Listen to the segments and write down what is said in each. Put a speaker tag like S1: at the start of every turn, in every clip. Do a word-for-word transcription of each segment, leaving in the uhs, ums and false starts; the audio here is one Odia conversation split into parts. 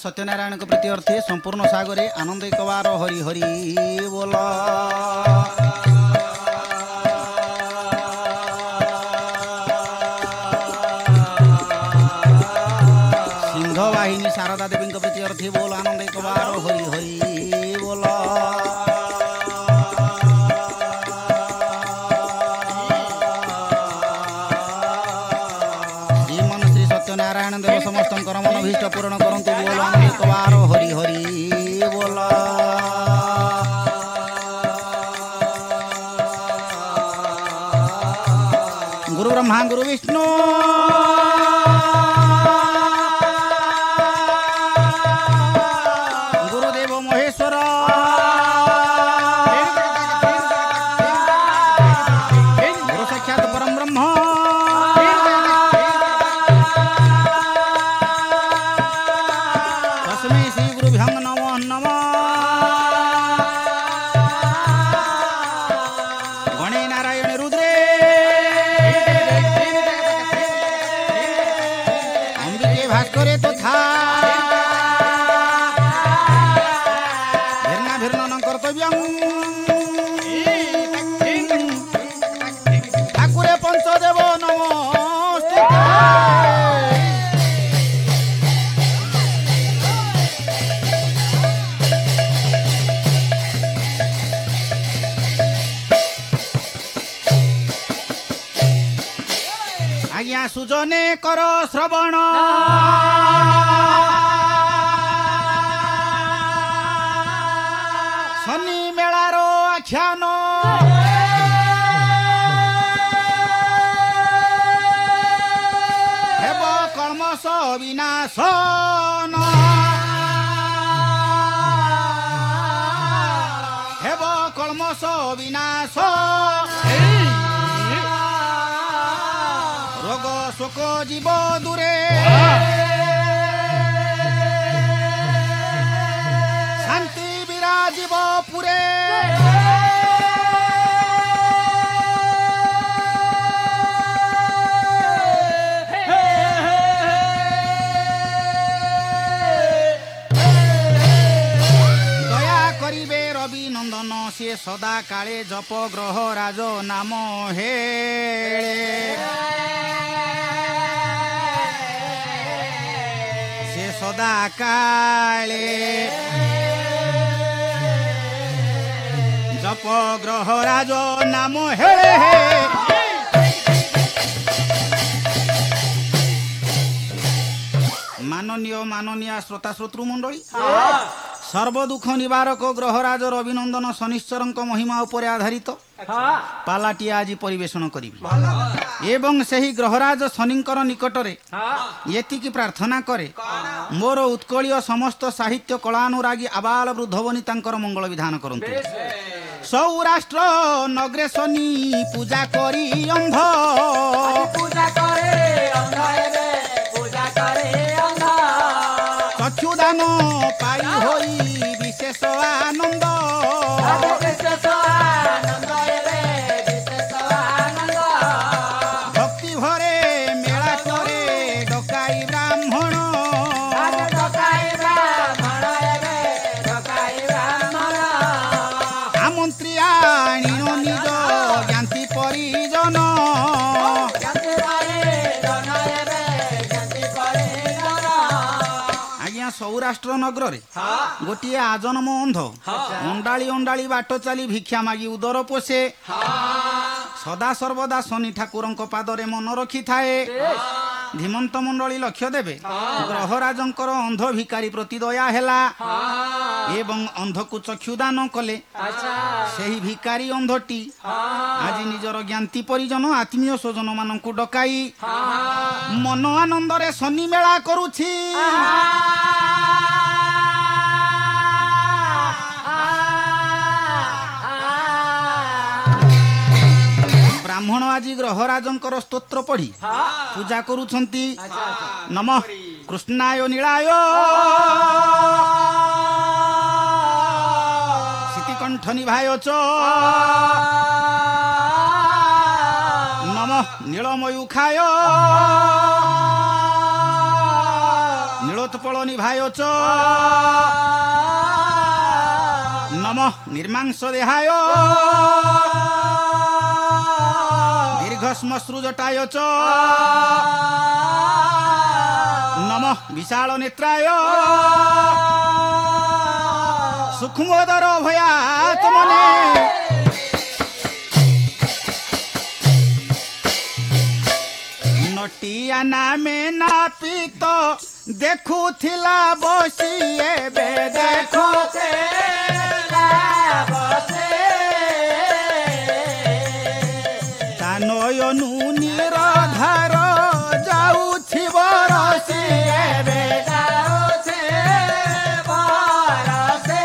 S1: सत्यनारायण के प्रति अर्थे संपूर्ण सागरे आनंद एक बार हरि हरि बोल। सिंहवाहिनी शारदा देवी के प्रति अर्थे बोल आनंद एक बार हरि हरि बोल। नारायण देव समस्त मन भीष्ट पूर्ण करंतु बोल एक बार हरि हरि बोल। गुरु ब्रह्मा गुरु विष्णु गुरुदेव महेश्वर गुरु साक्षात परम ब्रह्म करे तो था भिन्न भिन्न कर्तव्य ठाकुरे पंचदेव नमस्ते। आज्ञा सुजने कर श्रवण शनि मेलार आख्यान हेब कल्मष विनाशन हेब कल्मष विनाश रोग शोक जीव दूरे शांति विराजिब पुरे दया करिबे रवि नंदन से सदा काले जप ग्रह राज नाम हेळे सदा काले जप ग्रह राज नाम हेळे माननीय माननीय श्रोता श्रोतृ मंडली सर्व दुख निवारक ग्रहराज रविनंदन शनिश्चर महिमा उपर आधारित पालाटी आज परिवेषण करी एवं सही ग्रहराज शनिकर निकटरे एतिकी प्रार्थना करे मोर उत्कलीय समस्त साहित्य कलानुरागी आबाल वृद्ध वनितांकर मंगल विधान करंतु। सौराष्ट्र नगरे शनि पूजा करी अंध पूजा करे अंध पूजा करे अंध चक्षुदान पाई होई विशेष आनंद विशेष आनंद विशेष आनंद भक्ति भरे मेला करे डकाई ब्राह्मण डकाई ब्राह्मण डकाई ब्राह्मण आमंत्री आनिन निज ज्ञाति परिजन सौराष्ट्र नगर रे गोटे आजन्म अंध अंडाली अंडाली बाट चली भिक्षा मागी उदर पोषे सदा सर्वदा शनि ठाकुर पादरे मन रखी थाए धीमंत मंडली लक्ष्य देवे ग्रहराजंकर अंध भिकारी प्रति दया हेला एवं अंध को चक्षुदान कले सही भिकारी अंधटी आज निजर ज्ञाति परिजन आत्मीय स्वजन मानकु डकाई मन आनंदरे शनि मेला करुछि। ब्राह्मण आज ग्रहराजंकर स्तोत्र पढ़ी पूजा करुछंती नमः कृष्णाय नीलाय शितिकंठ निभाय च नमः नीलमयूखाय नील କ୍ଷୀରୋତ୍ପଳ ନିଭାୟଚ ନମ ନିର୍ମାଂସ ଦେହାୟ ଦୀର୍ଘଶ୍ମଶ୍ରୁ ଜଟାୟଚ ନମ ବିଶାଳ ନେତ୍ରାୟ ସୂକ୍ଷ୍ମୋଦର ଭୟାତ୍ମନେ ନଟିଆ ନାମେ ନାପିତ ଦେଖୁଥିଲା ବସି ଏବେ ଦେଖୁଥିଲା ବସି ତା ନୟନୁ ନିରଧାର ଯାଉଛି ବରସି ଏବେ ଯାଉଛି ବରସି।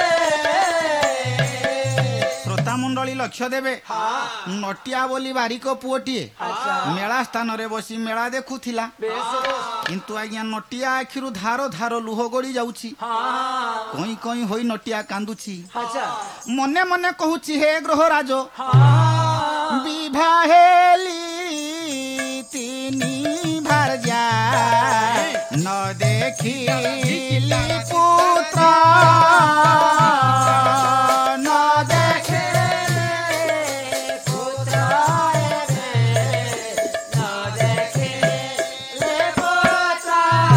S1: ଶ୍ରୋତା ମଣ୍ଡଳୀ ଲକ୍ଷ୍ୟ ଦେବେ ନଟିଆ ବୋଲି ବାରିକ ପୁଅଟିଏ ମେଳା ସ୍ଥାନରେ ବସି ମେଳା ଦେଖୁଥିଲା କିନ୍ତୁ ଆଜ୍ଞା ନଟିଆ ଆଖିରୁ ଧାର ଧାର ଲୁହ ଗଡ଼ି ଯାଉଛି କଇଁ କଇଁ ହୋଇ ନଟିଆ କାନ୍ଦୁଛି ମନେ ମନେ କହୁଛି ହେ ଗ୍ରହରାଜ ବିଭା ହେଲି ତିନି ଭାର୍ଯ୍ୟା ନ ଦେଖିଲି ପୁତ୍ର ନ ଦେଖିଲି ପୁତ୍ର ନ ଦେଖିଲି ପୁତ୍ର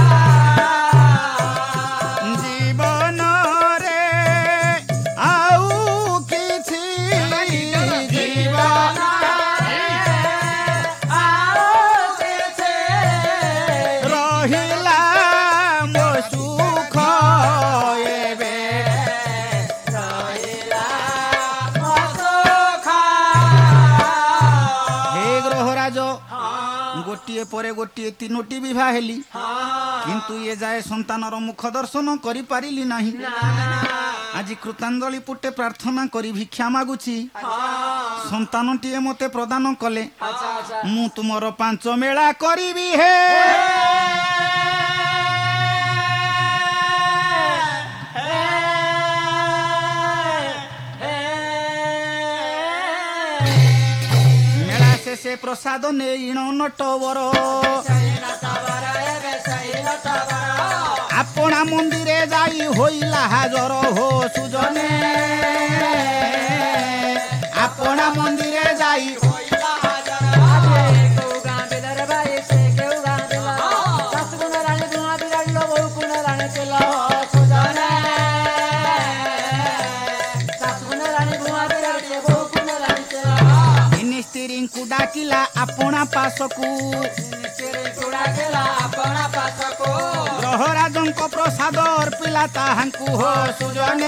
S1: ଜୀବନରେ ଆଉ କିଛି ଜୀବନରେ ଆଉ କିଛି ରହିଲା ମୋ ସୁଖ ଏବେ ରହିଲା ମୋ ସୁଖ। ହେ ଗ୍ରହରାଜ ଗୋଟିଏ ପରେ ଗୋଟିଏ ତିନୋଟି ବିବାହ ହେଲି କିନ୍ତୁ ଏ ଯାଏ ସନ୍ତାନର ମୁଖ ଦର୍ଶନ କରିପାରିଲି ନାହିଁ ଆଜି କୃତାଞ୍ଜଳି ପୁଟେ ପ୍ରାର୍ଥନା କରି ଭିକ୍ଷା ମାଗୁଛି ସନ୍ତାନଟିଏ ମତେ ପ୍ରଦାନ କଲେ ମୁଁ ତୁମର ପାଞ୍ଚ ମେଳା କରିବି ହେ ମେଳା ଶେଷେ ପ୍ରସାଦ ନେଇଣ ନଟବର ଆପଣା ମନ୍ଦିରେ ଯାଇ ହୋଇଲା ହାଜର ହୋ ସୁଜନେ ଆପଣା ମନ୍ଦିରେ ଯାଇ ହୋଇଲା ହାଜର କେଉ ଗାଁ ବିଲରେ ଭାଇ ସେ କେଉ ଗାଁ ବିଲ ଶାଶୁ ଗୁଣ ରାଣୀ ଧୂଆଁ ବିରାଡ଼ିଲ ବୋହୁ ଗୁଣ ରାଣୀ ତେଲ ସୁଜନେ ଶାଶୁ ଗୁଣ ରାଣୀ ଧୂଆଁ ବିରାଡ଼ିଲ ବୋହୁ ଗୁଣ ରାଣୀ ତେଲ ତିନି ସ୍ତ୍ରୀଙ୍କୁ ଡାକିଲା ଆପଣା ପାଶକୁ ସ୍ତ୍ରୀଙ୍କୁ ଡାକିଲା ଆପଣା ପାଶକୁ ଗ୍ରହରାଜଙ୍କ ପ୍ରସାଦ ଅର୍ପିଲା ତାହାଙ୍କୁ ହୋ ସୁଜନେ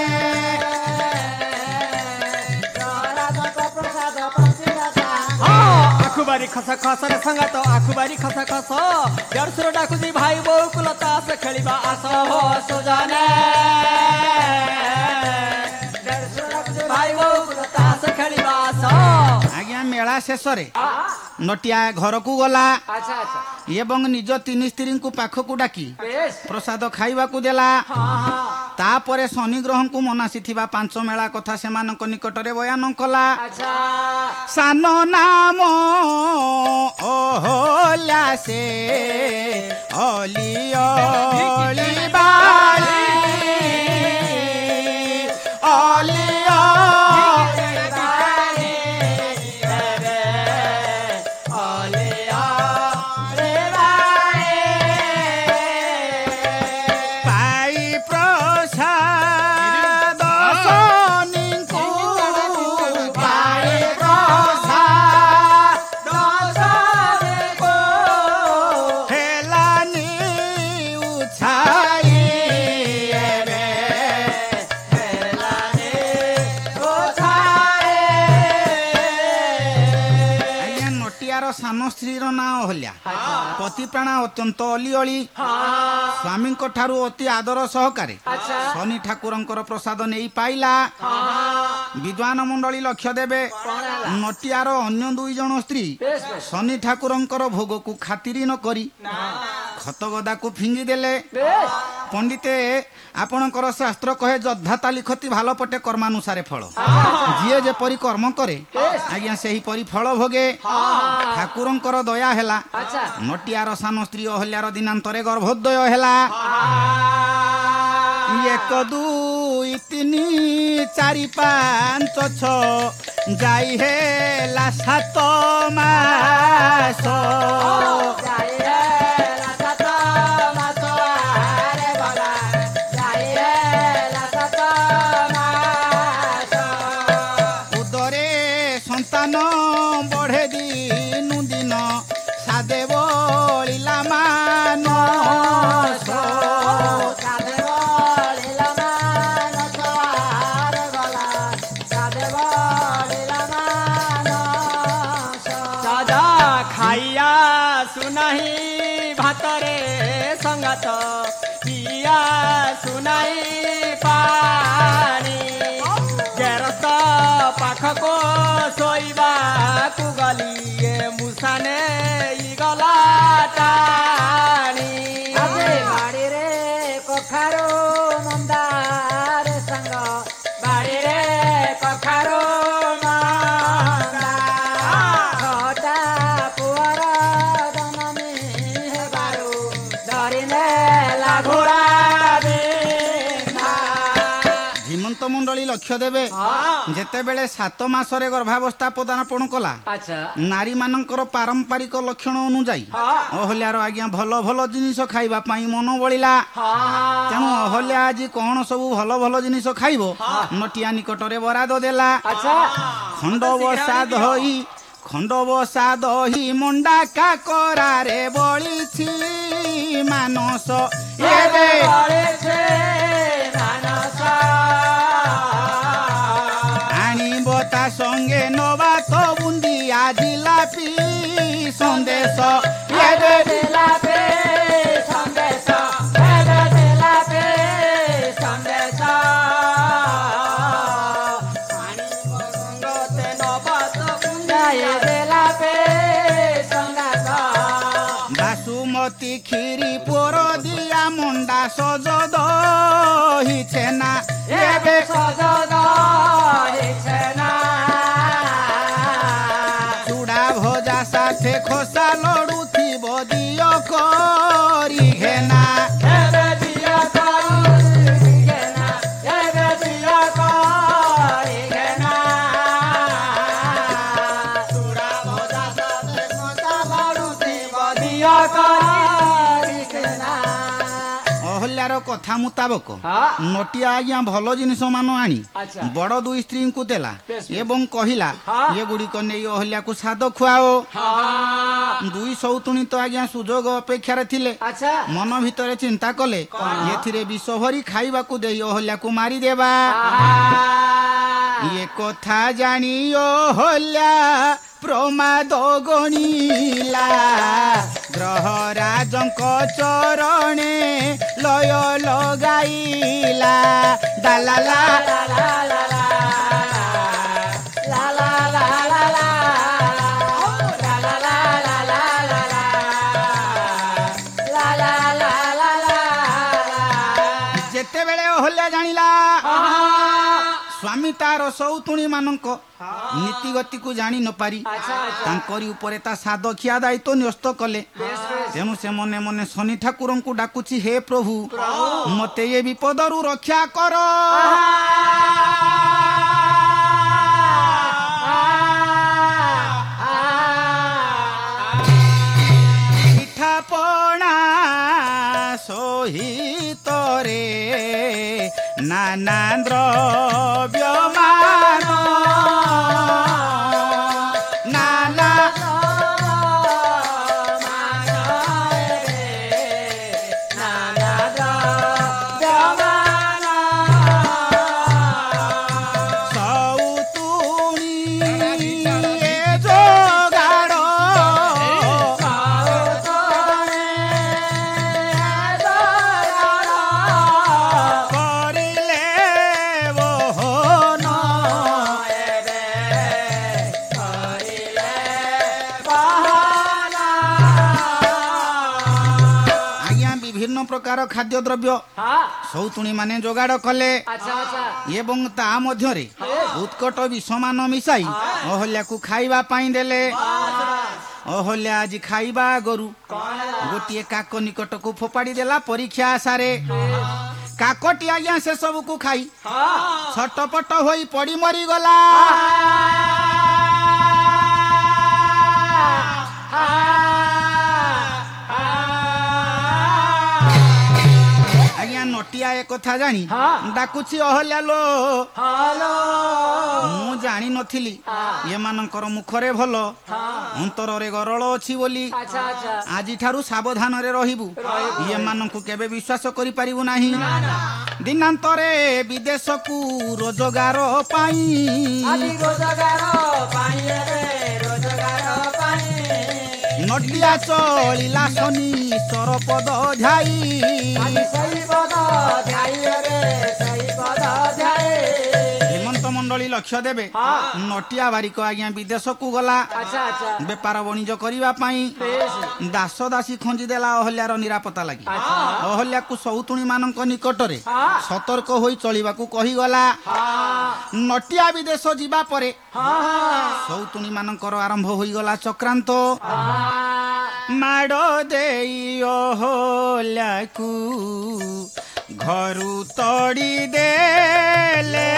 S2: ଆଖୁବାରି ଖସ ଖସରେ ସଙ୍ଗାତ ଆଖୁବାରି ଖସ ଖସ ଦେଢ଼ଶୁର ଡାକୁଛି ଭାଇ ବୋଉକୁ ଲତା ଆସ ଖେଳିବା ଆସ ହୋ ସୁଜନେ ଦେଢ଼ଶୁର ଡାକୁଛି ଭାଇ ବୋଉକୁ ଲତା ଆସ ଖେଳିବା ଆସ।
S1: ଆଜ୍ଞା ମେଳା ଶେଷରେ ନଟିଆ ଘରକୁ ଗଲା ଏବଂ ନିଜ ତିନି ସ୍ତ୍ରୀଙ୍କୁ ପାଖକୁ ଡାକି ପ୍ରସାଦ ଖାଇବାକୁ ଦେଲା ତାପରେ ଶନି ଗ୍ରହଙ୍କୁ ମନାସିଥିବା ପାଞ୍ଚ ମେଳା କଥା ସେମାନଙ୍କ ନିକଟରେ ବୟାନ କଲା ସାନ ନାମ ଓହୋଲା ସେ ଅଲି ଅଳି ବାଳି ଅଲି ସାନ ସ୍ତ୍ରୀର ନାଁ ଅହଲ୍ୟା ପତି ପ୍ରାଣା ଅତ୍ୟନ୍ତ ଅଲିଅଳି ସ୍ୱାମୀଙ୍କ ଠାରୁ ଅତି ଆଦର ସହକାରେ ଶନି ଠାକୁରଙ୍କର ପ୍ରସାଦ ନେଇ ପାଇଲା ବିଦ୍ୱାନ ମଣ୍ଡଳୀ ଲକ୍ଷ୍ୟ ଦେବେ ନଟିଆର ଅନ୍ୟ ଦୁଇ ଜଣ ସ୍ତ୍ରୀ ଶନି ଠାକୁରଙ୍କର ଭୋଗକୁ ଖାତିରି ନ କରି ଖତ ଗଦାକୁ ଫିଙ୍ଗି ଦେଲେ ପଣ୍ଡିତେ ଆପଣଙ୍କର ଶାସ୍ତ୍ର କହେ ଯଦ୍ଧାତା ଲିଖତି ଭଲ ପଟେ କର୍ମାନୁସାରେ ଫଳ ଯିଏ ଯେପରି କର୍ମ କରେ ଆଜ୍ଞା ସେହିପରି ଫଳ ଭୋଗେ। ଠାକୁରଙ୍କର ଦୟା ହେଲା ନଟିଆର ସାନ ସ୍ତ୍ରୀ ଅହଲ୍ୟାର ଦିନାନ୍ତରେ ଗର୍ଭୋଦୟ ହେଲା। ଏକ ଦୁଇ ତିନି ଚାରି ପାଞ୍ଚ ଛଅ ଯାଇ ହେଲା ସାତ ମାସ। ଉଦରେ ସନ୍ତାନ ବଢ଼େ ଦିନୁ ଦିନ ସାଦେ ବଳିଲା ମାନସ।
S2: ଖାଇଆ ସୁନାହି ଭାତରେ ସଙ୍ଗାତ ପିଆ ସୁନାହି ପାଣି ଗେରସ୍ତ ପାଖକୁ ଶୋଇବାକୁ ଗଲି ଏ ମୁସାନେ ଗଲା ଟାଣି।
S3: ବାଡ଼ିରେ କଖାରୁ ମନ୍ଦାର ସାଙ୍ଗ ବାଡ଼ିରେ କଖାରୁ
S1: ମଣ୍ଡଳୀ ଲକ୍ଷ୍ୟ ଦେବେ ଯେତେବେଳେ ସାତ ମାସରେ ଗର୍ଭାବସ୍ଥା ପଦାର୍ପଣ କଲା ନାରୀ ମାନଙ୍କର ପାରମ୍ପରିକ ଲକ୍ଷଣ ଅନୁଯାୟୀ ଅହଲ୍ୟାର ଆଜ୍ଞା ଭଲ ଭଲ ଜିନିଷ ଖାଇବା ପାଇଁ ମନ ବଳିଲା। ତେଣୁ ଅହଲ୍ୟା ଆଜି କଣ ସବୁ ଭଲ ଭଲ ଜିନିଷ ଖାଇବ ନଟିଆ ନିକଟରେ ବରାଦ ଦେଲା। ଖଣ୍ଡ ବସା ଦହି ଖଣ୍ଡ ବସା ଦହି ମଣ୍ଡା କାକରାରେ ବଳିଛି ମାନସ। ଏବେ ତା ସଙ୍ଗେ ନବା ତ ବୁନ୍ଦିଆ ଜିଲାପି ସନ୍ଦେଶ। ଏବେ
S3: ଜିଲାପି ସନ୍ଦେଶ ଏବେ ଜିଲାପି ସନ୍ଦେଶ ସଙ୍ଗତେ ନବା ତ ବୁନ୍ଦିଆ ଜିଲାପି ସନ୍ଦେଶ। ବାସୁମତୀ କ୍ଷୀରି ପୋର ଦିଆ ମଣ୍ଡା ସଜ ଦହି ଛେନା ଏବେ ସଜ ଦହି ଛେନା ଭଜା ସାଥେ ଖୋସା ଲଡୁ ଥିବ ଦିଅ କରି ଘେନା। ଏବେ ଦିଅ କରି ଘେନା ଏବେ ଦିଅ କରି ଘେନା ଚୁଡ଼ା ଭଜା ସାଥେ ଖୋସା ଲଡୁ ଥିବ ଦିଅ କରି ଘେନା। ଅହଲ୍ୟାର କଥା ମୁତାବକ ନଟିଆ ଆଜ୍ଞା ଭଲ ଜିନିଷ ମାନ ଆଣି ବଡ ଦୁଇ ସ୍ତ୍ରୀଙ୍କୁ ଦେଲା ଏବଂ କହିଲା ଏଗୁଡିକ ନେଇ ଅହଲ୍ୟାକୁ ସାଦ ଖୁଆଓ। ଦୁଇ ସୌତୁଣୀ ତ ଆଜ୍ଞା ସୁଯୋଗ ଅପେକ୍ଷାରେ ଥିଲେ ମନ ଭିତରେ ଚିନ୍ତା କଲେ ଏଥିରେ ବିଷ ଭରି ଖାଇବାକୁ ଦେଇ ଅହଲ୍ୟାକୁ ମାରିଦେବା। ଏ କଥା ଜାଣି ଅହଲ୍ୟା ପ୍ରମାଦ ଗଣିଲା ଗ୍ରହରାଜଙ୍କ ଚରଣେ ଲୟ ଲଗାଇଲା। ଦାଲାଲା ଯେତେବେଳେ ଅହଲ୍ୟା ଜାଣିଲା ସ୍ୱାମୀ ତାର ସୌତୁଣୀ ମାନଙ୍କ ନୀତିଗତିକୁ ଜାଣି ନ ପାରି ତାଙ୍କରି ଉପରେ ତା ସାଦ ଖିଆ ଦାୟିତ୍ୱ ନ୍ୟସ୍ତ କଲେ। ତେଣୁ ସେ ମନେ ମନେ ଶନି ଠାକୁରଙ୍କୁ ଡାକୁଛି ହେ ପ୍ରଭୁ ମତେ ଏ ବିପଦରୁ ରକ୍ଷା କର। ପିଠାପଣା ସହିତରେ ନାନା ଦ୍ରବ୍ୟମାନ ନାନା
S1: ପ୍ରକାର ଖାଦ୍ୟ ଦ୍ରବ୍ୟ
S2: ହଁ
S1: ସୌତୁଣୀ ମାନେ ଯୋଗାଡ଼ କଲେ
S2: ଆଚ୍ଛା ଆଚ୍ଛା
S1: ଏବଂ ତା ମଧ୍ୟରେ ଉତ୍କଟ ବିଷମାନ ମିଶାଇ ଅହଲ୍ୟାକୁ ଖାଇବା ପାଇଁ ଦେଲେ। ଅହଲ୍ୟା ଆଜି ଖାଇବା ଆଗରୁ ଗୋଟିଏ କାକ ନିକଟକୁ ଫୋପାଡ଼ି ଦେଲା ପରୀକ୍ଷା ଆଶାରେ। କାକଟି ଆଜ୍ଞା ସେ ସବୁକୁ ଖାଇ ଛଟପଟ ହୋଇ ପଡ଼ି ମରିଗଲା। ଆଜ୍ଞା ନଟିଆ ଏ କଥା ଜାଣି ଡାକୁଛି ଅହଲ୍ୟା ଲୋ, ମୁଁ ଜାଣିନଥିଲି ଏମାନଙ୍କର ମୁଖରେ ଭଲ ଅନ୍ତରରେ ଗରଳ ଅଛି ବୋଲି।
S2: ଆଚ୍ଛା ଆଚ୍ଛା
S1: ଆଜିଠାରୁ ସାବଧାନରେ ରହିବୁ, ଏମାନଙ୍କୁ କେବେ ବିଶ୍ୱାସ କରିପାରିବୁ ନାହିଁ। ଦିନାନ୍ତରେ ବିଦେଶକୁ ରୋଜଗାର ପାଇଁ
S2: ଆଜି ରୋଜଗାର ପାଇଁ ରେ ରୋଜଗାର ପାଇଁ
S1: ନଟିଆ ଚଳିଲା ଶନି ସରପଦ ଝାଇ।
S2: ଆଜି ସେଇ ପଦ ଧ୍ୟାଇ ରେ ସେଇ ପଦ ଧ୍ୟାଇ।
S1: ହେମନ୍ତ ମଣ୍ଡଳୀ ଲକ୍ଷ୍ୟ ଦେବେ ନଟିଆ ବାରିକ ଆଜ୍ଞା ବିଦେଶକୁ ଗଲା
S2: ଆଚ୍ଛା ଆଚ୍ଛା
S1: ବେପାର ବଣିଜ କରିବା ପାଇଁ। ଦାସ ଦାସୀ ଖଞ୍ଜି ଦେଲା ଅହଲ୍ୟାର ନିରାପତ୍ତା ଲାଗି। ଅହଲ୍ୟାକୁ ସୌତୁଣୀ ମାନଙ୍କ ନିକଟରେ ସତର୍କ ହୋଇ ଚଳିବାକୁ କହିଗଲା। ନଟିଆ ବିଦେଶ ଯିବା ପରେ ସୌତୁଣୀ ମାନଙ୍କର ଆରମ୍ଭ ହୋଇଗଲା ଚକ୍ରାନ୍ତ। ମାଡ଼ ଦେଇ ଅହଲ୍ୟାକୁ ଘରୁ ତଡ଼ି ଦେଲେ।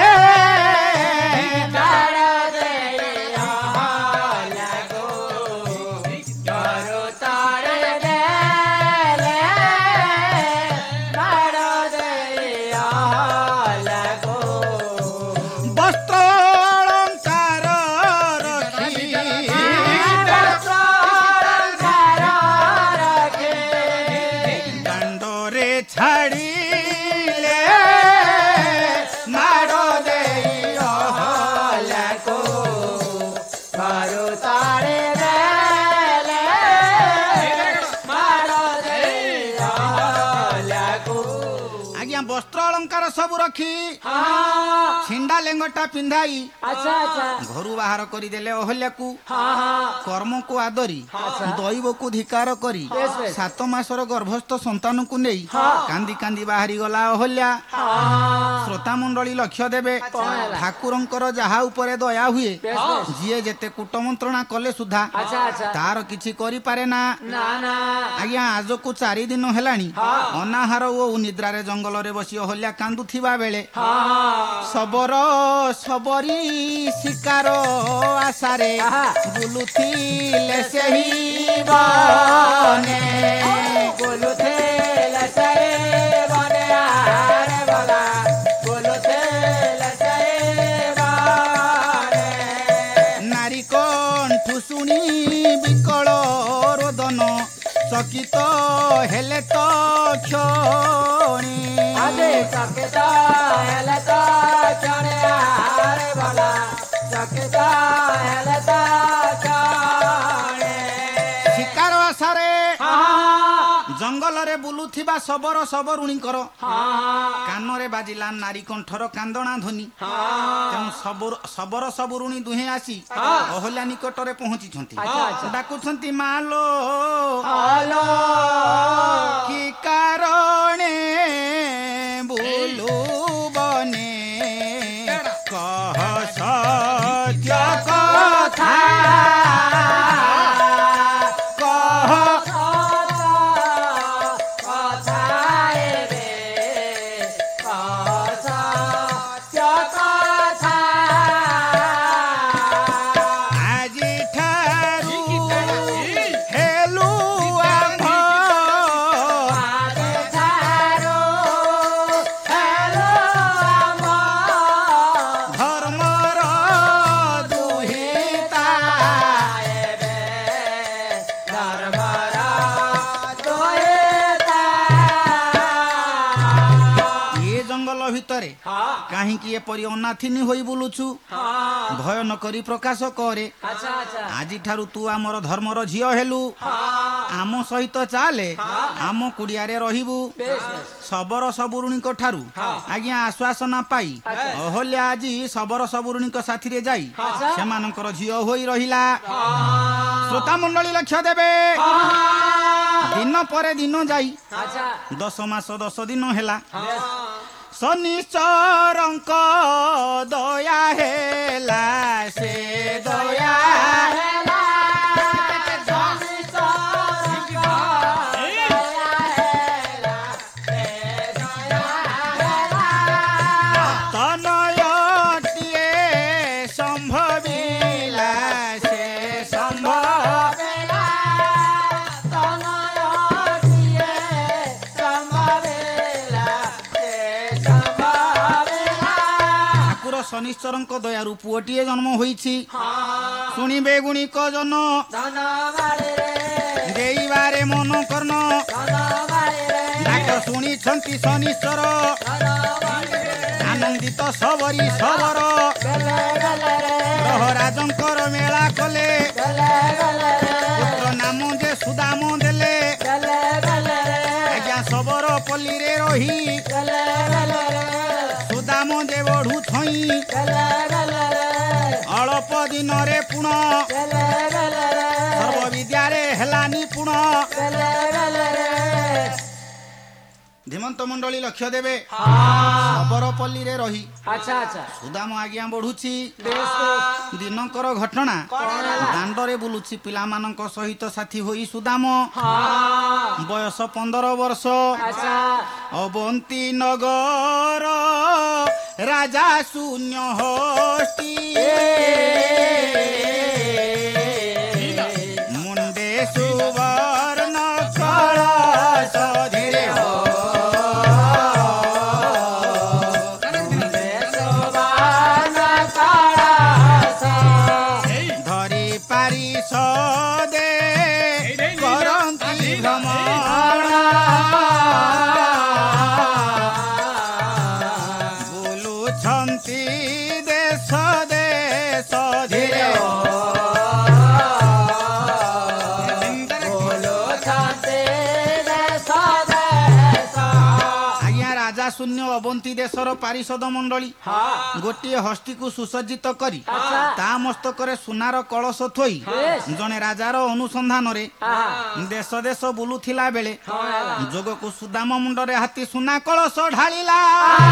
S1: ବସ୍ତ୍ର ଅଳଙ୍କାର ସବୁ ରଖି ଛିଣ୍ଡା ଲେଙ୍ଗଟା ପିନ୍ଧାଇ
S2: ଆଚ୍ଛା ଆଚ୍ଛା
S1: ଘରୁ ବାହାର କରିଦେଲେ ଅହଲ୍ୟାକୁ।
S2: ହଁ ହଁ
S1: କର୍ମକୁ ଆଦରି ଦୈବକୁ ଧିକାର କରି
S2: ବେଶ ବେଶ।
S1: ସାତ ମାସର ଗର୍ଭସ୍ଥ ସନ୍ତାନକୁ ନେଇ କାନ୍ଦି କାନ୍ଦି ବାହାରି ଗଲା ଅହଲ୍ୟା। ଶ୍ରୋତା ମଣ୍ଡଳୀ ଲକ୍ଷ୍ୟ ଦେବେ ଠାକୁରଙ୍କର ଯାହା ଉପରେ ଦୟା ହୁଏ ଯିଏ ଯେତେ କୂଟମନ୍ତ୍ରଣା କଲେ ସୁଦ୍ଧା
S2: ଆଚ୍ଛା ଆଚ୍ଛା
S1: ତାର କିଛି କରିପାରେ ନା।
S2: ନା ନା
S1: ଆଜ୍ଞା ଆଜକୁ ଚାରି ଦିନ ହେଲାଣି ଅନାହାର ଓ ନିଦ୍ରାରେ ଜଙ୍ଗଲରେ ବସି ଅହଲ୍ୟା କାନ୍ଦୁଥିବା ବେଳେ ସବର ସବରୀ ଶିକାର ଆଶାରେ ବୁଲୁଥିଲେ ସେହି ବନେ।
S2: ବୁଲୁଥିଲେ ସେହି ବନେ ଆରେ ବଲା ବୁଲୁଥିଲେ ସେହି ବନେ।
S1: ନାରୀ କଣ୍ଠୁ ଶୁଣି ବିକଳ ରୋଦନ ଚକିତ ହେଲେ ତ କ୍ଷଣୀ।
S2: ଆଜି ଚକିତ ହେଲେ ତ କ୍ଷଣେ ଆରେ ବଲା ଚକିତ ହେଲେ ତ କ୍ଷଣେ।
S1: ଶିକାର ଆଶାରେ ଜଙ୍ଗଲରେ ବୁଲୁଥିବା ଶବର ଶବରୁଣୀଙ୍କର କାନରେ ବାଜିଲା ନାରୀ କଣ୍ଠର କାନ୍ଦଣା ଧ୍ୱନି। ତେଣୁ ଶବର ଶବରୁଣୀ ଦୁହେଁ ଆସି ଅହଲ୍ୟା ନିକଟରେ ପହଞ୍ଚିଛନ୍ତି। ଡାକୁଛନ୍ତି ମାଲୋ କି କାରଣେ ବୁଲୁ ବନେ କହ ସତ୍ୟ କଥା କହ ଭିତରେ କାହିଁକି ଏପରି ଅନାଥିନୀ ହୋଇ ବୁଲୁଛୁ? ଭୟ ନ କରି ପ୍ରକାଶ କରେ। ଆଜିଠାରୁ ତୁ ଆମର ଧର୍ମର ଝିଅ ହେଲୁ। ଆମ ସହିତ ଚାଲେ, ଆମ କୁଡ଼ିଆରେ ରହିବୁ। ଶବର ସବୁରୁଣୀଙ୍କ ଠାରୁ ଆଜ୍ଞା ଆଶ୍ୱାସନା ପାଇ ଅହଲ୍ୟା ଆଜି ଶବର ସବୁରୁଣୀଙ୍କ ସାଥିରେ ଯାଇ ସେମାନଙ୍କର ଝିଅ ହୋଇ ରହିଲା। ଶ୍ରୋତା ମଣ୍ଡଳୀ ଲକ୍ଷ୍ୟ ଦେବେ ଦିନ ପରେ ଦିନ ଯାଇ
S2: ଆଚ୍ଛା
S1: ଦଶ ମାସ ଦଶ ଦିନ ହେଲା
S2: ହଁ
S1: ଶନିଶ୍ଚରଙ୍କ ଦୟା ହେଲା ସେ ଦୟା
S3: ହେଲା ଶନିଶ୍ଚରଙ୍କ ଦୟା ହେଲା ସେ ଦୟା ହେଲା
S1: ତନୟଟିଏ ସମ୍ଭବିଲା ସେ ସମ୍ଭବିଲା
S3: ତନୟଟିଏ ସମ୍ଭବିଲା ସେ ସମ୍ଭବିଲା
S1: ଠାକୁର ଶନିଶ୍ଚରଙ୍କ ଦୟାରୁ ପୁଅଟିଏ ଜନ୍ମ ହୋଇଛି ଶୁଣିବେ ଗୁଣିକ ଜନ
S3: ଧନବାଳିରେ
S1: ଦେଇବାରେ ମନ କର୍ଣ୍ଣ
S3: ଧନବାଳିରେ
S1: ଡାକ ଶୁଣିଛନ୍ତି ଶନିଶ୍ଚର
S3: ଧନବାଳିରେ
S1: ଆନନ୍ଦିତ ସବରି ସବର
S3: ଗଲେ ଗଲେ ରେ
S1: ପ୍ରହରାଜଙ୍କର ମେଳା କଲେ
S3: ଗଲେ ଗଲେ ରେ
S1: ପୁତ୍ର ନାମ ଯେ ସୁଦାମ ଦେଲେ
S3: ଗଲେ ଗଲେ ରେ
S1: ଆଜ୍ଞା ସବର ପଲ୍ଲୀରେ ରହି
S3: ଗଲେ ଗଲେ ରେ
S1: ସୁଦାମ ଯେ ବଢୁ ଛଇଁ
S3: ଗଲେ ଗଲେ ରେ
S1: ଅଳ୍ପ ଦିନରେ ପୁଣ
S3: ଗଲେ ଗଲେ ରେ
S1: ସର୍ବ ବିଦ୍ୟାରେ ହେଲା ନିପୁଣ
S3: ଗଲେ ଗଲେ ରେ
S1: ଧୀମନ୍ତ ମଣ୍ଡଳୀ ଲକ୍ଷ୍ୟ ଦେବେ
S2: ହଁ
S1: ସବର ପଲ୍ଲୀରେ ରହି
S2: ଆଚ୍ଛା ଆଚ୍ଛା
S1: ସୁଦାମ ଆଜ୍ଞା ବଢୁଛି
S2: ବେଶ ବେଶ
S1: ଦିନକର ଘଟଣା
S3: କଣ ହେଲା?
S1: ଦାଣ୍ଡରେ ବୁଲୁଛି ପିଲାମାନଙ୍କ ସହିତ ସାଥୀ ହୋଇ ସୁଦାମ
S2: ହଁ
S1: ବୟସ ପନ୍ଦର ବର୍ଷ
S2: ଆଚ୍ଛା
S1: ଅବନ୍ତୀ ନଗର ରାଜା ଶୂନ୍ୟ ହସ୍ତି ମୁଣ୍ଡେ ସୁବର୍ଣ୍ଣ କଳସ ଧୀରେ ହୋ ଧରି ପାରିଷଦେ କରନ୍ତି ଭ୍ରମଣ ବୁଲୁଛନ୍ତି ଦେଶ ଦେଶ ଧୀରେ ଆଜ୍ଞା ରାଜା ଶୂନ୍ୟ ଅବନ୍ତୀ ଦେଶର ପାରିଷଦ ମଣ୍ଡଳୀ
S2: ହଁ
S1: ଗୋଟିଏ ହସ୍ତିକୁ ସୁସଜ୍ଜିତ କରି
S2: ଆଚ୍ଛା।
S1: ତା ମସ୍ତକରେ ସୁନାର କଳସ ଥୋଇ
S2: ବେଶ।
S1: ଜଣେ ରାଜାର ଅନୁସନ୍ଧାନରେ
S2: ହଁ
S1: ଦେଶ ଦେଶ ବୁଲୁଥିଲା ବେଳେ
S2: ହଁ ହେଲା
S1: ଯୋଗକୁ ସୁଦାମ ମୁଣ୍ଡରେ ହାତୀ ସୁନା କଳସ ଢାଳିଲା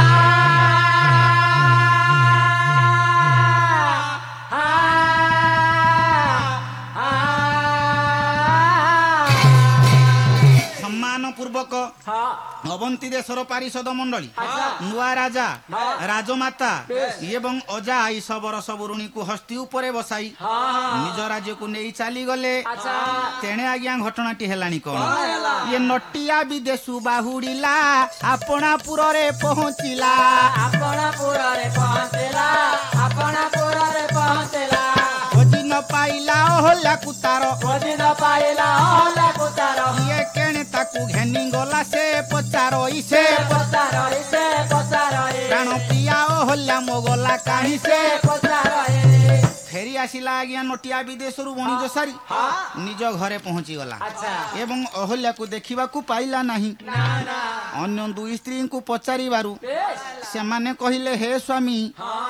S1: ସମ୍ମାନ ପୂର୍ବକ
S2: ହଁ
S1: ଅବନ୍ତୀ ଦେଶର ପାରିଷଦ ମଣ୍ଡଳୀ
S2: ଆଚ୍ଛା।
S1: ନୂଆ ରାଜା
S2: ହଁ।
S1: ରାଜମାତା
S2: ବେଶ।
S1: ଏବଂ ଅଜା ଆଇ ସବର ସବୁରୁଣୀକୁ ହସ୍ତି ଉପରେ ବସାଇ
S2: ହଁ
S1: ନିଜ ରାଜ୍ୟକୁ ନେଇ ଚାଲିଗଲେ
S2: ଆଚ୍ଛା
S1: ତେଣେ ଆଜ୍ଞା ଘଟଣାଟି ହେଲାଣି କଣ
S2: କଣ ହେଲା?
S1: ଇଏ ନଟିଆ ବିଦେଶୁ ବାହୁଡିଲା ଆପଣାପୁରରେ ପହଞ୍ଚିଲା
S3: ଆପଣପୁରରେ ପହଞ୍ଚିଲା ଆପଣପୁରରେ ପହଞ୍ଚିଲା
S1: ଖୋଜି ନ ପାଇଲା ଅହଲ୍ୟାକୁ ତାର
S3: ଖୋଜି ନ ପାଇଲା ଅହଲ୍ୟାକୁ ତାର
S1: ଇଏ କେଣେ ତାକୁ ଘେନି ଗଲା ସେ ପଚାରଇ ସେ
S3: ସେ ପଚାରଇ ସେ ପଚାରଇ
S1: ପ୍ରାଣ ପ୍ରିୟା ଅହଲ୍ୟା ମୋ ଗଲା କାହିଁ ସେ
S3: ସେ ପଚାରଇ
S1: ଫେରି ଆସିଲା ଆଜ୍ଞା ନଟିଆ ବିଦେଶରୁ ବଣିଜ ସାରି ନିଜ ଘରେ ପହଞ୍ଚିଗଲା
S2: ଆଚ୍ଛା
S1: ଏବଂ ଅହଲ୍ୟାକୁ ଦେଖିବାକୁ ପାଇଲା ନାହିଁ
S3: ନା ନା
S1: ଅନ୍ୟ ଦୁଇ ସ୍ତ୍ରୀଙ୍କୁ ପଚାରିବାରୁ
S2: ବେଶ
S1: ସେମାନେ କହିଲେ ହେ ସ୍ୱାମୀ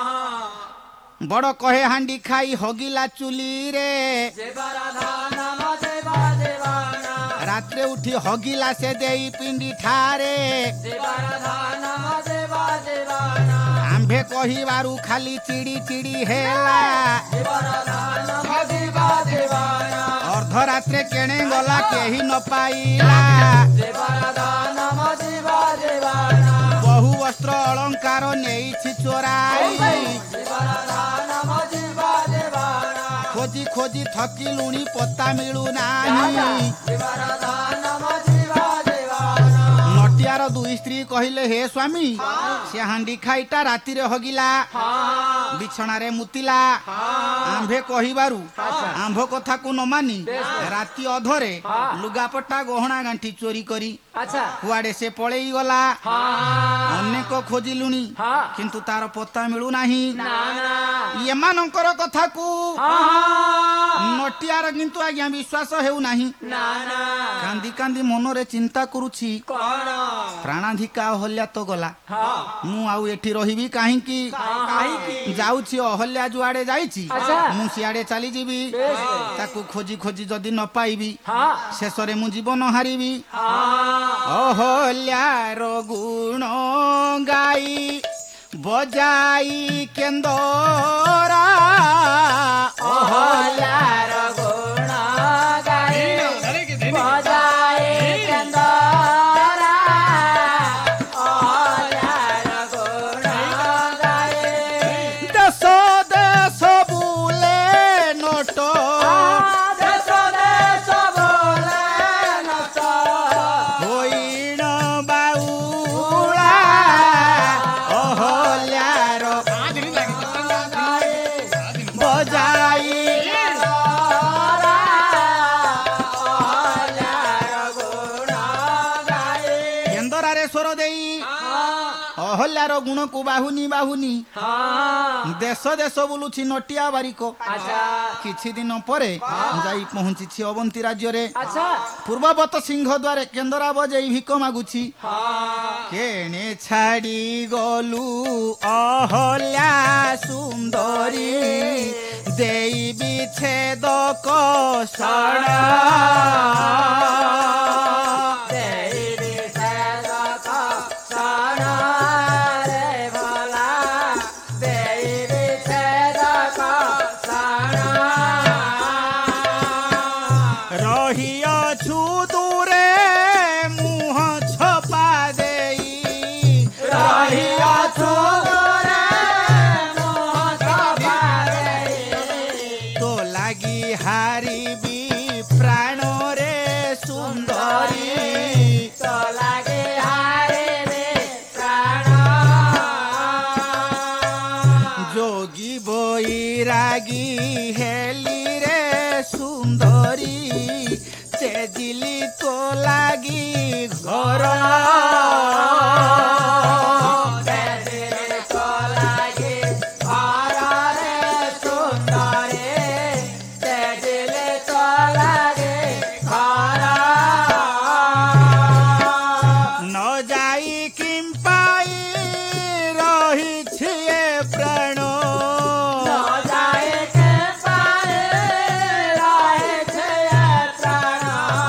S2: ହଁ
S1: ବଡ କହେ ହାଣ୍ଡି ଖାଇ ହଗିଲା ଚୁଲିରେ
S3: ଦେବର ଧନମ ଦେବ ଦେବାନା
S1: ରାତ୍ରେ ଉଠି ହଗିଲା ସେ ଦେଇ ପିଣ୍ଡି ଠାରେ
S3: ଦେବର ଧନମ ଦେବ ଦେବାନା
S1: ଆମ୍ଭେ କହିବାରୁ ଖାଲି ଚିଡି ଚିଡି ହେଲା
S3: ଦେବର ଧନମ ଦେବ ଦେବାନା
S1: ଅର୍ଦ୍ଧରାତ୍ରେ କେଣେ ଗଲା କେହି ନ ପାଇଲା
S3: ଦେବର ଧନମ ଦେବ ଦେବାନା
S1: ବହୁ ବସ୍ତ୍ର ଅଳଙ୍କାର ନେଇଛି ଚୋରାଇ
S3: ଦେବର ଧନମ ଦେବ ଦେବାନା
S1: ଖୋଜି ଖୋଜି ଥକିଲୁଣି ପତା ମିଳୁନାହିଁ
S3: ଦେବର ଧନମ ଦେବ ଦେବାନା
S1: ନଟିଆର ଦୁଇ ସ୍ତ୍ରୀ କହିଲେ ହେ ସ୍ୱାମୀ ସେ ହାଣ୍ଡି ଖାଇଟା ରାତିରେ ହଗିଲା ବିଛଣାରେ ମୁତିଲା ଆମ୍ଭେ କହିବାରୁ ଆମ୍ଭ କଥାକୁ ନ ମାନି ରାତି ଅଧରେ ଲୁଗାପଟା ଗହଣା ଗାଣ୍ଠି ଚୋରି କରି
S2: ଆଚ୍ଛା
S1: କୁଆଡେ ସେ ପଳେଇ ଗଲା
S2: ହଁ
S1: ଅନେକ ଖୋଜିଲୁଣି
S2: ହଁ
S1: କିନ୍ତୁ ତାର ପତା ମିଳୁନାହିଁ
S2: ନା ନା
S1: ଏମାନଙ୍କର କଥାକୁ
S2: ହଁ
S1: ନଟିଆର କିନ୍ତୁ ଆଜ୍ଞା ବିଶ୍ୱାସ ହେଉନାହିଁ
S2: ନା ନା
S1: କାନ୍ଦି କାନ୍ଦି ମନରେ ଚିନ୍ତା କରୁଛି
S2: କଣ
S1: ପ୍ରାଣ ପ୍ରାଣାଧିକା ଅହଲ୍ୟା ତ ଗଲା,
S2: ହଁ
S1: ମୁଁ ଆଉ ଏଠି ରହିବି କାହିଁକି?
S2: କାହିଁକି?
S1: ଯାଉଛି ଅହଲ୍ୟା ଯୁଆଡେ ଯାଇଛି
S2: ଆଚ୍ଛା।
S1: ମୁଁ ସିଆଡେ ଚାଲିଯିବି।
S2: ବେଶ।
S1: ତାକୁ ଖୋଜି ଖୋଜି ଯଦି ନ ପାଇବି
S2: ହଁ
S1: ଶେଷରେ ମୁଁ ଜୀବନ ହାରିବି।
S2: ହଁ
S1: ଅହଲ୍ୟାର ଗୁଣ ଗାଇ ବଜାଇ କେନ୍ଦରା,
S2: ଅହଲ୍ୟାର ଗୁଣ ଗାଇ ବଜାଏ କେନ୍ଦରା, ଅହଲ୍ୟାର ଗୁଣ ଗାଏ
S1: ଦେଶ ଦେଶ ବୁଲେ ନଟ,
S2: ଦେଶ ଦେଶ ବୋଲେ ନଟ,
S1: ହୋଇଣ ବାଉଳା, ଅହଲ୍ୟାର ବଜାଇ କେନ୍ଦରାରେ ସ୍ୱର ଦେଇ ଅହଲ୍ୟାର ଗୁଣକୁ ବାହୁନି ବାହୁନି ଦେଶ ଦେଶ ବୁଲୁଛି ନଟିଆ ବାରିକ। କିଛି ଦିନ ପରେ ଯାଇ ପହଞ୍ଚିଛି ଅବନ୍ତୀ ରାଜ୍ୟରେ।
S2: ଆଚ୍ଛା
S1: ପୂର୍ବବତ ସିଂହ ଦ୍ୱାରେ କେନ୍ଦରା ବଜେଇ ଭିକ ମାଗୁଛି। କେଣେ ଛାଡ଼ି ଗଲୁ ଅହଲ୍ୟା ସୁନ୍ଦରୀ, ଦେଇ ବିଚ୍ଛେଦ କଷଣ, ରହିଅଛୁ ଦୂରେ ମୁହଁ ଛପା ଦେଇ,
S2: ରହିଅଛୁ ଦୂରେ ମୁହଁ ଛପା ଦେଇ,
S1: ତୋ ଲାଗି ହାରିବି ପ୍ରାଣରେ ସୁନ୍ଦରୀ,
S2: ତୋ ଲାଗି ହାରିବି ପ୍ରାଣ,
S1: ଯୋଗୀ ବୈରାଗୀ ହେଲି ରେ ସୁନ୍ଦରୀ, ତେଜିଲି ତୋ ଲାଗି ଘର,
S2: ତେଜିଲି ତୋ ଲାଗି ଘରରେ ସୁନ୍ଦରୀ, ତେଜିଲି ତୋ ଲାଗି ଘର,
S1: ନ ଯାଇ କିମ୍ପାଇ ରହିଛି ଏ ପ୍ରାଣ,
S2: ନ ଯାଏ କେ ପାଏ ରହିଛି ଏ ପ୍ରାଣ,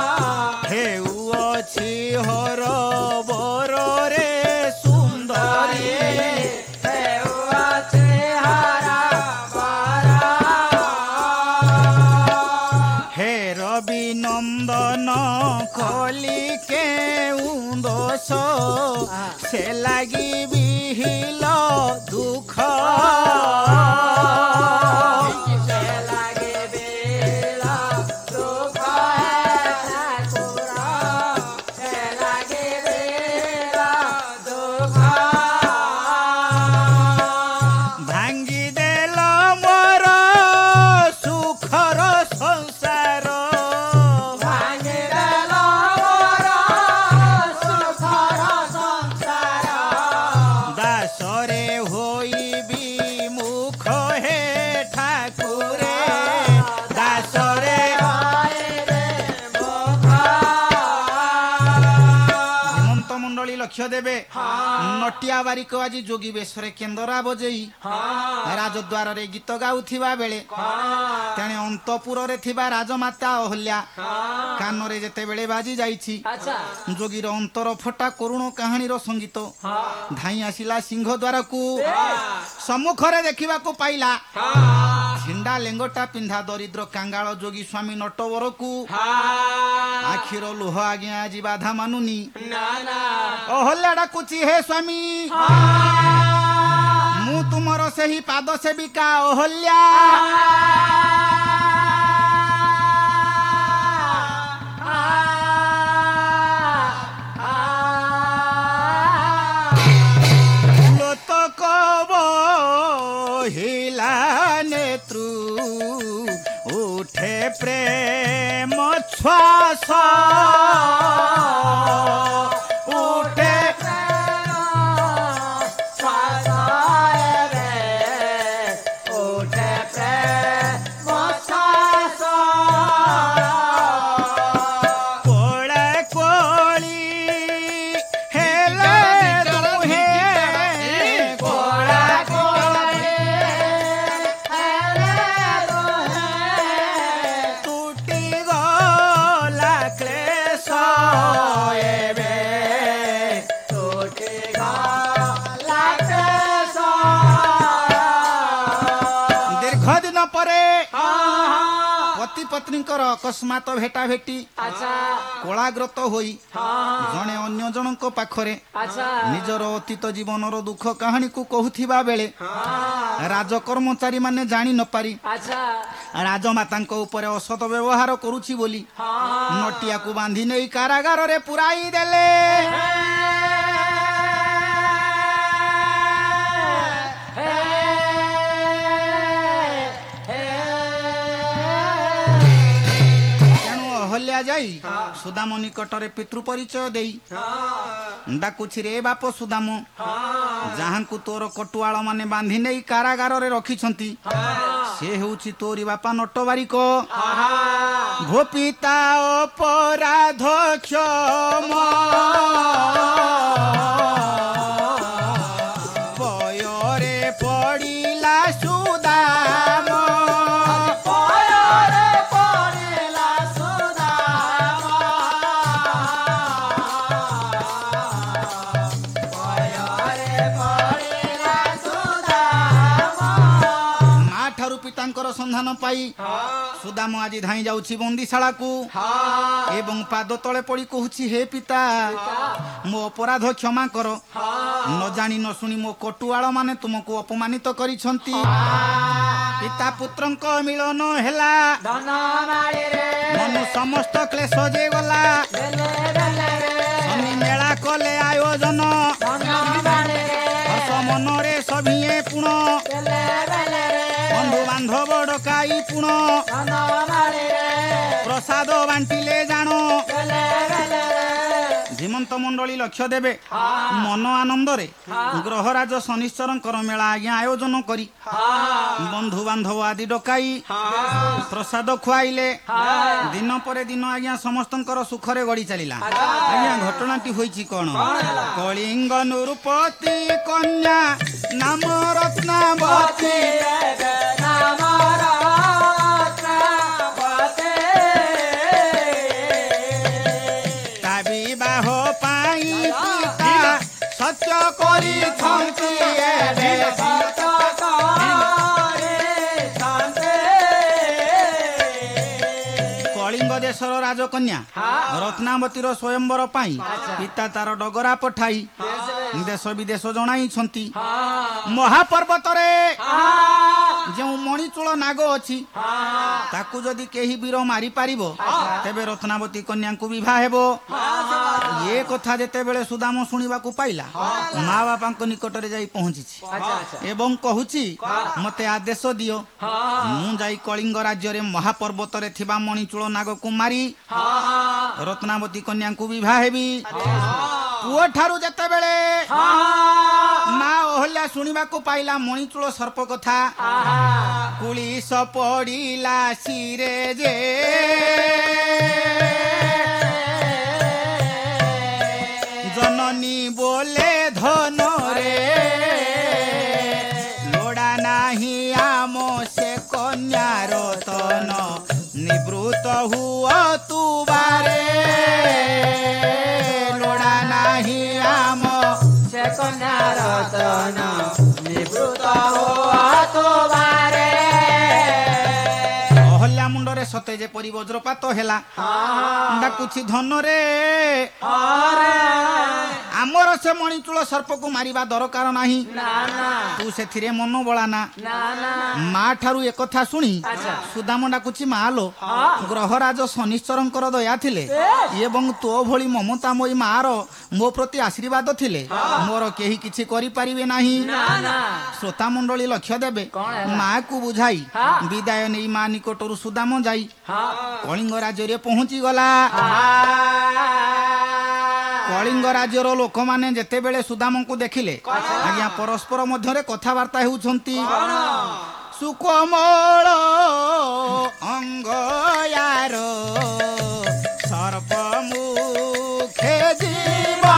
S1: ହେଉଅଛି ହର ବରରେ ସୁନ୍ଦରୀ,
S2: ହେଉଅଛି ହର ବର,
S1: ହେ ରବି ନନ୍ଦନ କଲି କେଉଁ ଦୋଷ, ସେ ଲାଗି ବିହିଲ ଦୁଃଖ,
S2: ସେ ଲାଗି ବିଲ ଦୁଃଖ ହେ ଠାକୁର, ସେ ଲାଗି ବିଲ ଦୁଃଖ,
S1: ଭାଙ୍ଗି ଦେଲ ମୋର ସୁଖର ସଂସାର,
S2: ଭାଙ୍ଗିଦେଲ ମୋର ସୁଖର ସଂସାର,
S1: ଦାସରେ ହୋଇବି ମୁଖ ହେ ଠାକୁରେ, ଦାସରେ
S2: ହଇରେ ମୁଖ,
S1: ହେମନ୍ତ ମଣ୍ଡଳୀ ଲକ୍ଷ୍ୟ ଦେବେ। ନଟିଆ ବାରିକ ଆଜି ଯୋଗୀ ବେଶରେ କେନ୍ଦରା ବଜେଇ ରାଜଦ୍ୱାରରେ ଗୀତ ଗାଉଥିବା ବେଳେ ତେଣେ ଅନ୍ତପୁରରେ ଥିବା ରାଜମାତା ଅହଲ୍ୟା କାନରେ ଯେତେବେଳେ ବାଜି ଯାଇଛି,
S2: ଆଚ୍ଛା
S1: ଯୋଗୀର ଅନ୍ତର ଫଟା କରୁଣ କାହାଣୀର ସଙ୍ଗୀତ ଧାଇଁ ଆସିଲା ସିଂହ ଦ୍ୱାରକୁ। ସମ୍ମୁଖରେ ଦେଖିବାକୁ ପାଇଲା ଝିଣ୍ଡା ଲେଙ୍ଗଟା ପିନ୍ଧା ଦରିଦ୍ର କାଙ୍ଗାଳ ଯୋଗୀ ସ୍ୱାମୀ ନଟବରକୁ। ଆଖିର ଲୁହ ଆଜ୍ଞା ଆଜି ବାଧା ମାନୁନି।
S2: ନା ନା
S1: ଅହଲ୍ୟା ଡାକୁଛି, ହେ ସ୍ୱାମୀ ମୁଁ ତୁମର ସେହି ପାଦ ସେବିକା ଅହଲ୍ୟା। ଲୋତକ ବହିଲା ନେତ୍ରୁ ଉଠେ ପ୍ରେମ ଶ୍ୱାସ, ଉଠେ କୋଳେ କୋଳି ହେଲା ପରେ
S2: ହଁ ହଁ
S1: ପତି ପତ୍ନୀଙ୍କର ଅକସ୍ମାତ ଭେଟା ଭେଟି
S2: ଆଚ୍ଛା
S1: କଳାଗ୍ରତ ହୋଇ
S2: ହଁ
S1: ଜଣେ ଅନ୍ୟ ଜଣଙ୍କ ପାଖରେ
S2: ଆଚ୍ଛା
S1: ନିଜର ଅତୀତ ଜୀବନର ଦୁଃଖ କାହାଣୀକୁ କହୁଥିବା ବେଳେ ରାଜକର୍ମଚାରୀ ମାନେ ଜାଣି ନପାରି
S2: ଆଚ୍ଛା
S1: ରାଜମାତାଙ୍କ ଉପରେ ଅସତ ବ୍ୟବହାର କରୁଛି ବୋଲି
S2: ହଁ
S1: ନଟିଆକୁ ବାନ୍ଧି ନେଇ କାରାଗାରରେ ପୁରାଇ ଦେଲେ। ତେଣୁ ଅହଲ୍ୟା ଯାଇ ସୁଦାମ ନିକଟରେ ପିତୃ ପରିଚୟ ଦେଇ ଡାକୁଛି, ରେ ବାପ ସୁଦାମ, ଯାହାଙ୍କୁ ତୋର କଟୁଆଳ ମାନେ ବାନ୍ଧି ନେଇ କାରାଗାରରେ ରଖିଛନ୍ତି ସେ ହେଉଛି ତୋରି ବାପା ନଟବାରିକ। ଭୋ ପିତା ଅପରାଧ କ୍ଷମ ପୟରେ ପଡ଼ିଲା ସୁଦାମ।
S3: ପୟରେ ପଡ଼ିଲା ସୁଦାମ ପୟରେ ପଡ଼ିଲା ସୁଦାମ
S1: ମା ଠାରୁ ପିତାଙ୍କର ସନ୍ଧାନ ପାଇ ସୁଦାମ ଆଜି ଧାଇଁ ଯାଉଛି ବନ୍ଦିଶାଳାକୁ ଏବଂ ପାଦ ତଳେ ପଡି କହୁଛି, ହେ ପିତା ମୋ ଅପରାଧ କ୍ଷମା କର। ନ ଜାଣି ନ ଶୁଣି ମୋ କଟୁଆଳ ମାନେ ତୁମକୁ ଅପମାନିତ କରିଛନ୍ତି। ପିତା ପୁତ୍ରଙ୍କ ମିଳନ ହେଲା,
S2: ଧନ ମାଳିରେ
S1: ମନୁ ସମସ୍ତ କ୍ଲେଶ ଯେ ଗଲା।
S2: ବେଲେ ବେଲେ ରେ
S1: ଶନି ମେଳା କଲେ ଆୟୋଜନ,
S2: ଧନ ମାଳିରେ
S1: ହସ ମନରେ ସଭିଏ ପୁଣ।
S2: ବେଲେ ବେଲେ ରେ
S1: ବନ୍ଧୁ ବାନ୍ଧବ ଡକାଇ ପୁଣ,
S2: ଧନ ମାଳିରେ
S1: ପ୍ରସାଦ ବାଣ୍ଟିଲେ ଜାଣ।
S2: ବେଲେ ବେଲେ ରେ
S1: ଧୀମନ୍ତ ମଣ୍ଡଳୀ ଲକ୍ଷ୍ୟ ଦେବେ ମନ ଆନନ୍ଦରେ ଗ୍ରହରାଜ ଶନିଶ୍ଚରଙ୍କର ମେଳା ଆଜ୍ଞା ଆୟୋଜନ କରି ବନ୍ଧୁ ବାନ୍ଧବ ଆଦି ଡକାଇ ପ୍ରସାଦ ଖୁଆଇଲେ। ଦିନ ପରେ ଦିନ ଆଜ୍ଞା ସମସ୍ତଙ୍କର ସୁଖରେ ଗଡ଼ି ଚାଲିଲା। ଆଜ୍ଞା ଘଟଣାଟି ହୋଇଛି କଣ? କଳିଙ୍ଗ ନୃପତି କନ୍ୟା ନାମ ରତ୍ନାବତୀ ତା ବିବାହ ପାଇଁ ପିତା ସତ୍ୟ କରିଛନ୍ତି ଏବେ। କଳିଙ୍ଗ ଦେଶର ରାଜକନ୍ୟା ରତ୍ନାବତୀର ସ୍ୱୟଂବର ପାଇଁ ପିତା ତାର ଡଗରା ପଠାଇ ଦେଶ ବିଦେଶ ଜଣାଇଛନ୍ତି। ମହାପର୍ବତରେ ଯେଉଁ ମଣିଚୂଳ ନାଗ ଅଛି ତାକୁ ଯଦି କେହି ବୀର ମାରିପାରିବ ତେବେ ରତ୍ନାବତୀ କନ୍ୟାଙ୍କୁ ବିବାହ ହେବ। ଏ କଥା ଯେତେବେଳେ ସୁଦାମ ଶୁଣିବାକୁ ପାଇଲା ମା ବାପାଙ୍କ ନିକଟରେ ଯାଇ ପହଞ୍ଚିଛି ଏବଂ କହୁଛି, ମତେ ଆଦେଶ ଦିଅ ମୁଁ ଯାଇ କଳିଙ୍ଗ ରାଜ୍ୟରେ ମହାପର୍ବତରେ ଥିବା ମଣିଚୂଳ ନାଗକୁ ମାରି ରତ୍ନାବତୀ କନ୍ୟାଙ୍କୁ ବିବାହ ହେବି। ପୁଅ ଠାରୁ ଯେତେବେଳେ ମା ଅହଲ୍ୟା ଶୁଣିବାକୁ ପାଇଲା ମଣିଚୂଳ ସର୍ପ କଥା, କୁଳିଶ ପଡ଼ିଲା ଶିରେ ଯେ ଜନନୀ ବୋଲେ ଧନରେ ଲୋଡ଼ା ନାହିଁ ଆମ ସେ କନ୍ୟାର ତନ ନିବୃତ ହୁଅ ତୁ ବାରେ। ଲୋଡ଼ା ନାହିଁ ଆମ
S2: ସେ କନ୍ୟାର ତନ ନିବୃତ ହୁଅ ତୁ ବାରେ।
S1: ଅହଲ୍ୟା ମୁଣ୍ଡରେ ସତେ ଯେପରି ବଜ୍ରପାତ ହେଲା। ଡାକୁଛି, ଧନରେ ଆମର ସେ ମଣିଚୂଳ ସର୍ପକୁ ମାରିବା ଦରକାର ନାହିଁ, ତୁ ସେଥିରେ ମନ ବଳାନା। ମା ଠାରୁ ଏକଥା ଶୁଣି ସୁଦାମ ଡାକୁଛି, ମା ଲୋ, ଗ୍ରହରାଜ ଶନିଶ୍ଚରଙ୍କର ଦୟା ଥିଲେ ଏବଂ ତୋ ଭଳି ମମତାମୟୀ ମାର ମୋ ପ୍ରତି ଆଶୀର୍ବାଦ ଥିଲେ ମୋର କେହି କିଛି କରିପାରିବେ ନାହିଁ। ଶ୍ରୋତା ମଣ୍ଡଳୀ ଲକ୍ଷ୍ୟ ଦେବେ ମାକୁ ବୁଝାଇ ବିଦାୟ ନେଇ ମା ନିକଟରୁ ସୁଦାମ ଯାଇ କଳିଙ୍ଗ ରାଜ୍ୟରେ ପହଞ୍ଚିଗଲା। କଳିଙ୍ଗ ରାଜ୍ୟର ଲୋକମାନେ ଯେତେବେଳେ ସୁଦାମଙ୍କୁ ଦେଖିଲେ ଆଜ୍ଞା ପରସ୍ପର ମଧ୍ୟରେ କଥାବାର୍ତ୍ତା ହେଉଛନ୍ତି। ସୁକୋମଳ ଅଙ୍ଗୟାର ସର୍ପ ମୁଖେ ଯିବା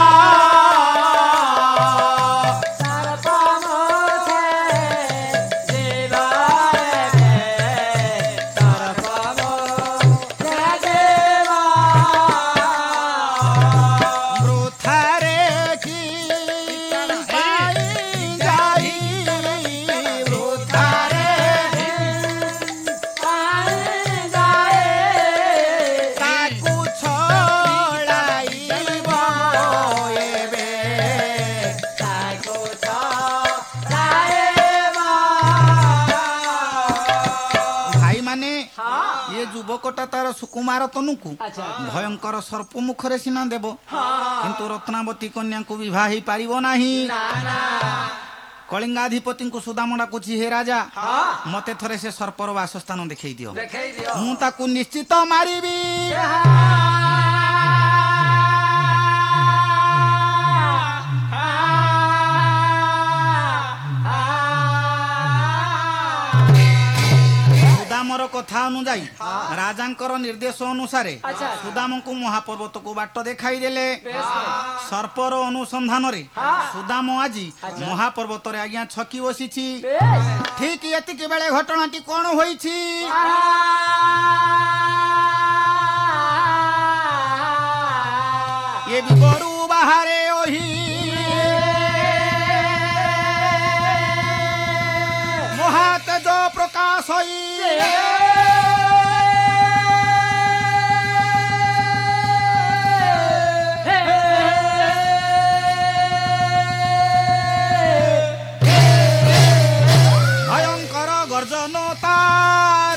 S1: ମାନେ ଏ ଯୁବକଟା ତାର ସୁକୁମାର ତନୁକୁ
S2: ଆଚ୍ଛା।
S1: ଭୟଙ୍କର ସର୍ପ ମୁଖରେ ସିନା ଦେବ, କିନ୍ତୁ ରତ୍ନାବତୀ କନ୍ୟାଙ୍କୁ ବିବାହ ହେଇପାରିବ ନାହିଁ। କଳିଙ୍ଗାଧିପତିଙ୍କୁ ସୁଦାମ ଡାକୁଛି, ହେ ରାଜା, ମତେ ଥରେ ସେ ସର୍ପର ବାସସ୍ଥାନ ଦେଖେଇ ଦିଅ,
S2: ଦେଖେଇ ଦିଅ।
S1: ମୁଁ ତାକୁ ନିଶ୍ଚିତ ମାରିବି। ସୁଦାମର କଥା ଅନୁଯାୟୀ ରାଜାଙ୍କର ନିର୍ଦ୍ଦେଶ ଅନୁସାରେ
S2: ଆଚ୍ଛା।
S1: ସୁଦାମଙ୍କୁ ମହାପର୍ବତକୁ ବାଟ ଦେଖାଇ ଦେଲେ। ସର୍ପର ଅନୁସନ୍ଧାନରେ ସୁଦାମ ଆଜି ମହାପର୍ବତରେ ଆଜ୍ଞା ଛକି ବସିଛି। ଠିକ ଏତିକି ବେଳେ ଘଟଣାଟି କଣ ହୋଇଛି? ଏ ବିବରୁ ବାହାରେ ଓହି ମହାତେଜ ପ୍ରକାଶ ହୋଇ ଭୟଙ୍କର ଗର୍ଜନ ତାର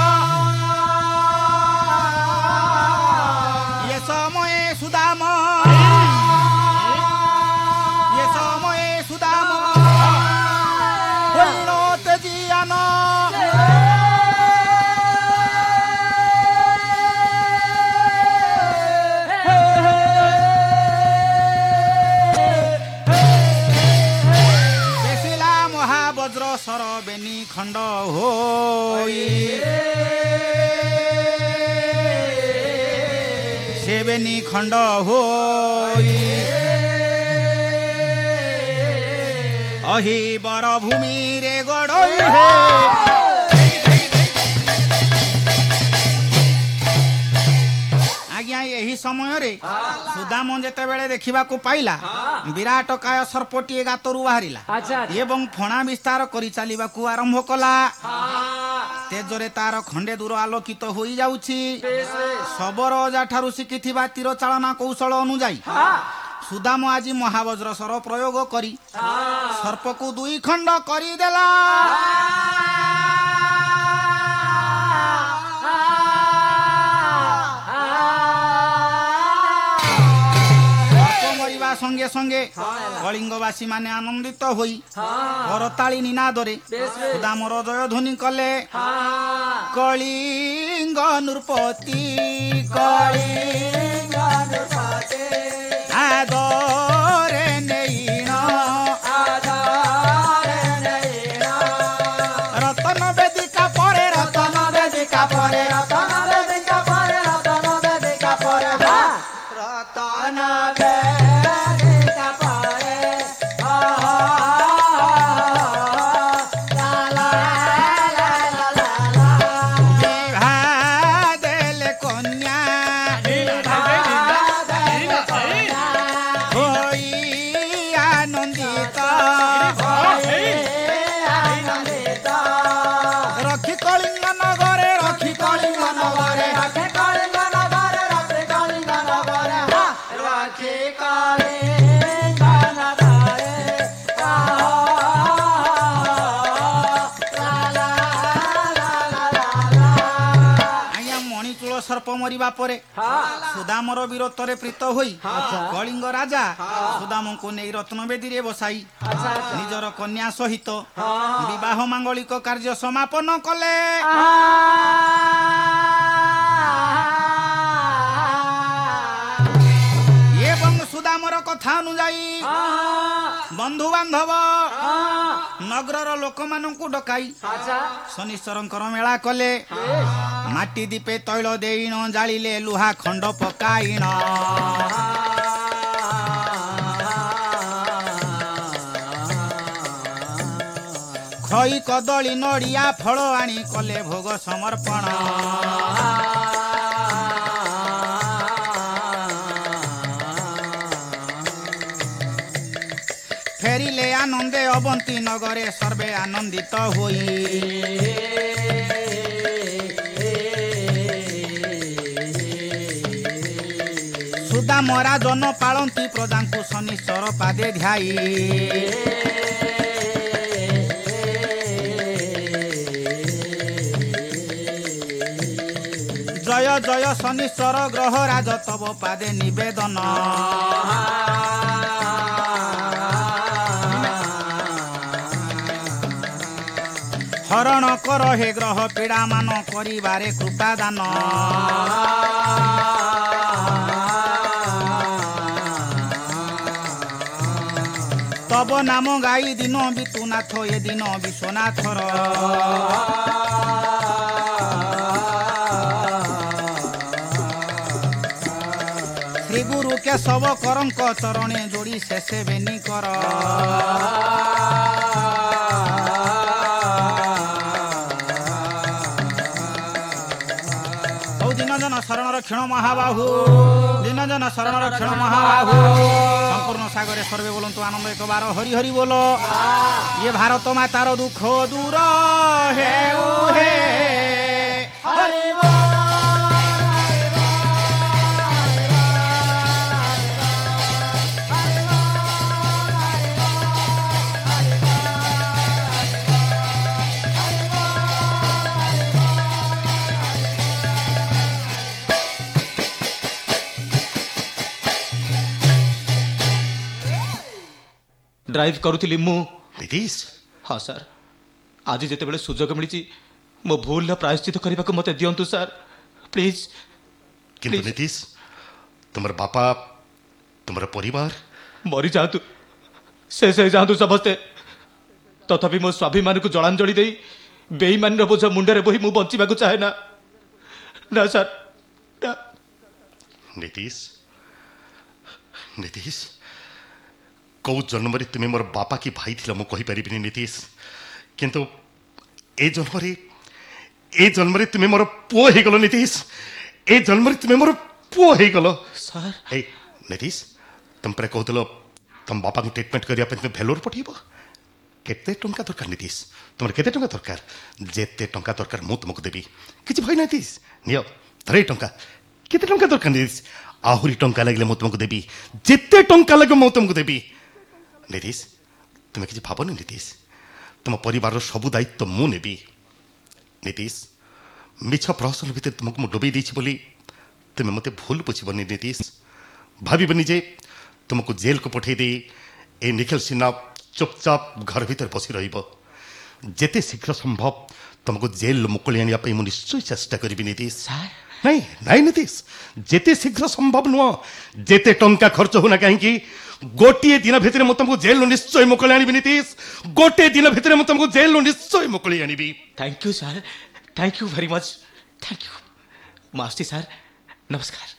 S1: ଏ ସମୟେ ସୁଦାମ ଏ ସମୟେ ସୁଦାମ ହୋଇନ ତେଜିଆନ ବେଶିଲା ମହାବଜ୍ର ସର ବେନି ଖଣ୍ଡ ହୋଇ ସେ ବେନି ଖଣ୍ଡ ହୋଇ ଅହି ବର ଭୂମିରେ ଗଡ଼ଇ ହେ। ଆଜ୍ଞା ଏହି ସମୟରେ ସୁଦାମ ଯେତେବେଳେ ଦେଖିବାକୁ ପାଇଲା ବିରାଟ କାୟ ସର୍ପଟିଏ ଗାତରୁ ବାହାରିଲା
S2: ଆଚ୍ଛା।
S1: ଏବଂ ଫଣା ବିସ୍ତାର କରି ଚାଲିବାକୁ ଆରମ୍ଭ କଲା। ତେଜରେ ତାର ଖଣ୍ଡେ ଦୂର ଆଲୋକିତ ହୋଇଯାଉଛି। ଶବର ଅଜା ଠାରୁ ଶିଖିଥିବା ତୀର ଚାଳନା କୌଶଳ ଅନୁଯାୟୀ ସୁଦାମ ଆଜି ମହାବଜ୍ର ସର ପ୍ରୟୋଗ କରି ସର୍ପକୁ ଦୁଇ ଖଣ୍ଡ କରିଦେଲା। ସର୍ପ ମରିବା ସଙ୍ଗେ ସଙ୍ଗେ କଳିଙ୍ଗବାସୀ ମାନେ ଆନନ୍ଦିତ ହୋଇ କରତାଳି ନିନାଦରେ ସୁଦାମର ଜୟଧ୍ୱନି କଲେ। କଳିଙ୍ଗ ନୃପତି କଳିଙ୍ଗ ନୃପତି ଆଦରେ ନେଇଣ ରତନ ବେଦିକା ପରେ ରତନ ବେଦିକା ପରେ ରତନ ବେଦିକା ପରେ ରତନ ବେଦିକା ପରେ ରତନ ବେଦିକା ପରେ ବିଭା ଦେଲେ କନ୍ୟା ହୋଇ ଆନନ୍ଦିତ ରଖି କଳିଙ୍ଗ ନଗରେ ରଖି କଳିଙ୍ଗ ନଗରେ ଆଜ୍ଞା ମଣିଚୂଳ ସର୍ପ ମରିବା ପରେ ସୁଦାମର ବୀରତ୍ୱରେ ପ୍ରୀତ ହୋଇ କଳିଙ୍ଗ ରାଜା ସୁଦାମଙ୍କୁ ନେଇ ରତ୍ନବେଦୀରେ ବସାଇ ନିଜର କନ୍ୟା ସହିତ ବିବାହ ମାଙ୍ଗଳିକ କାର୍ଯ୍ୟ ସମାପନ କଲେ। ଏବଂ ସୁଦାମର କଥା ଅନୁଯାୟୀ ବନ୍ଧୁବାନ୍ଧବ ନଗରର ଲୋକମାନଙ୍କୁ ଡକାଇ ଶନିଶ୍ୱରଙ୍କର ମେଳା କଲେ। ମାଟି ଦୀପେ ତୈଳ ଦେଇଣ ଜାଳିଲେ ଲୁହା ଖଣ୍ଡ ପକାଇଣ ଖଇ କଦଳୀ ନଡ଼ିଆ ଫଳ ଆଣି କଲେ ଭୋଗ ସମର୍ପଣ। ଫେରିଲେ ଆନନ୍ଦେ ଅବନ୍ତୀ ନଗରେ ସର୍ବେ ଆନନ୍ଦିତ ହୋଇ ସୁଦାମ ରାଜନ ପାଳନ୍ତି ପ୍ରଜାଙ୍କୁ ଶନିଶ୍ୱର ପାଦେ ଧ୍ୟାଇ জয় জয় শনিশ্বর গ্রহ রাজ তব পাদে নিবেদন হরণ কর হে গ্রহ পীড়া মান করিবারে কৃপা দান তব নাম গাই দিন বিতুনাথ এ দিন বিশ্বনাথর শ্রী গুরু কেশব করঙ্ক চরণে যোড়ি শেষে বেনি কর দিনজন শরণর ক্ষণ মহাবাহু দিনজন শরণর ক্ষণ মহাবাহু সম্পূর্ণ সাগরে সর্বে বলন্তু আনন্দ একবার হরি হরি বল ইয়ে ভারত মাতার দুঃখ দূর হেউ হে হরি
S4: ଡ୍ରାଇଭ୍ କରୁଥିଲି ମୁଁ
S5: ନିତୀଶ
S4: ହଁ ସାର୍ ଆଜି ଯେତେବେଳେ ସୁଯୋଗ ମିଳିଛି ମୋ ଭୁଲର ପ୍ରାୟଶ୍ଚିତ କରିବାକୁ ମୋତେ ଦିଅନ୍ତୁ ସାର୍ ପ୍ଲିଜ୍
S5: କିନ୍ତୁ ନିତୀଶ ତୁମର ବାପା ତୁମର ପରିବାର
S4: ମରିଯାଆନ୍ତୁ ଶେଷ ହେଇଯାଆନ୍ତୁ ସମସ୍ତେ ତଥାପି ମୋ ସ୍ୱାଭିମାନକୁ ଜଳାଞ୍ଜଳି ଦେଇ ବେଇମାନର ବୋଝ ମୁଣ୍ଡରେ ବୋହି ମୁଁ ବଞ୍ଚିବାକୁ ଚାହେଁ ନା ନା ସାର୍ ନା
S5: ନିତୀଶ ନିତୀଶ कौ जन्म तुम्हें मोर बापा की भाई थिला मु कहि परिबिनी नीतीश किंतु ए जन्म रे ए जन्म रे तुम्हें मोर पुओ हे गलो नीतीश ए जन्म रे तुम्हें मोर पुओ हे गलो
S4: सर
S5: ए नीतीश तुम पर कहतलो तुम बापा को ट्रीटमेंट करिया पे तुम भेलोर पठिबो केते टंका दरकार नीतीश तुमर केते टंका दरकार जेते टंका दरकार मु तुमको देबी किछि भय नीतीश नियो थरे टंका केते टंका दरकार नीतीश आहुरी टंका लागले मु तुमको देबी जेते टंका लागे मु तुमको देबी नीतीश तुम्हें किसी भावनी नीतीश तुम परिवार सबू दायित्व मु नेबी नीतीश मिछ प्रहसन भितर तुमको मु डुबई देछि बोली तुम्हें मते भूल बुझबनी नीतीश भाबनी जे तुमको जेल को पठे दे ए निखिल सिन्हा चुपचाप घर भीतर बसी रहिबो जेते शीघ्र संभव तुमको जेल मुकुली आनिया पई मु निश्चय चेष्टा करिबी नीतीश
S4: सर
S5: नहीं नहीं नीतीश जेते शीघ्र संभव नुह जेते टंका खर्च होना कहीं गोटे दिन भितर मु तुमको जेल निश्चय मुकुली आनिबी नीतीश गोटे दिन भितर मु तुमको जेल निश्चय मुकुली आनिबी
S4: thank you sir thank you very much thank you master sir नमस्कार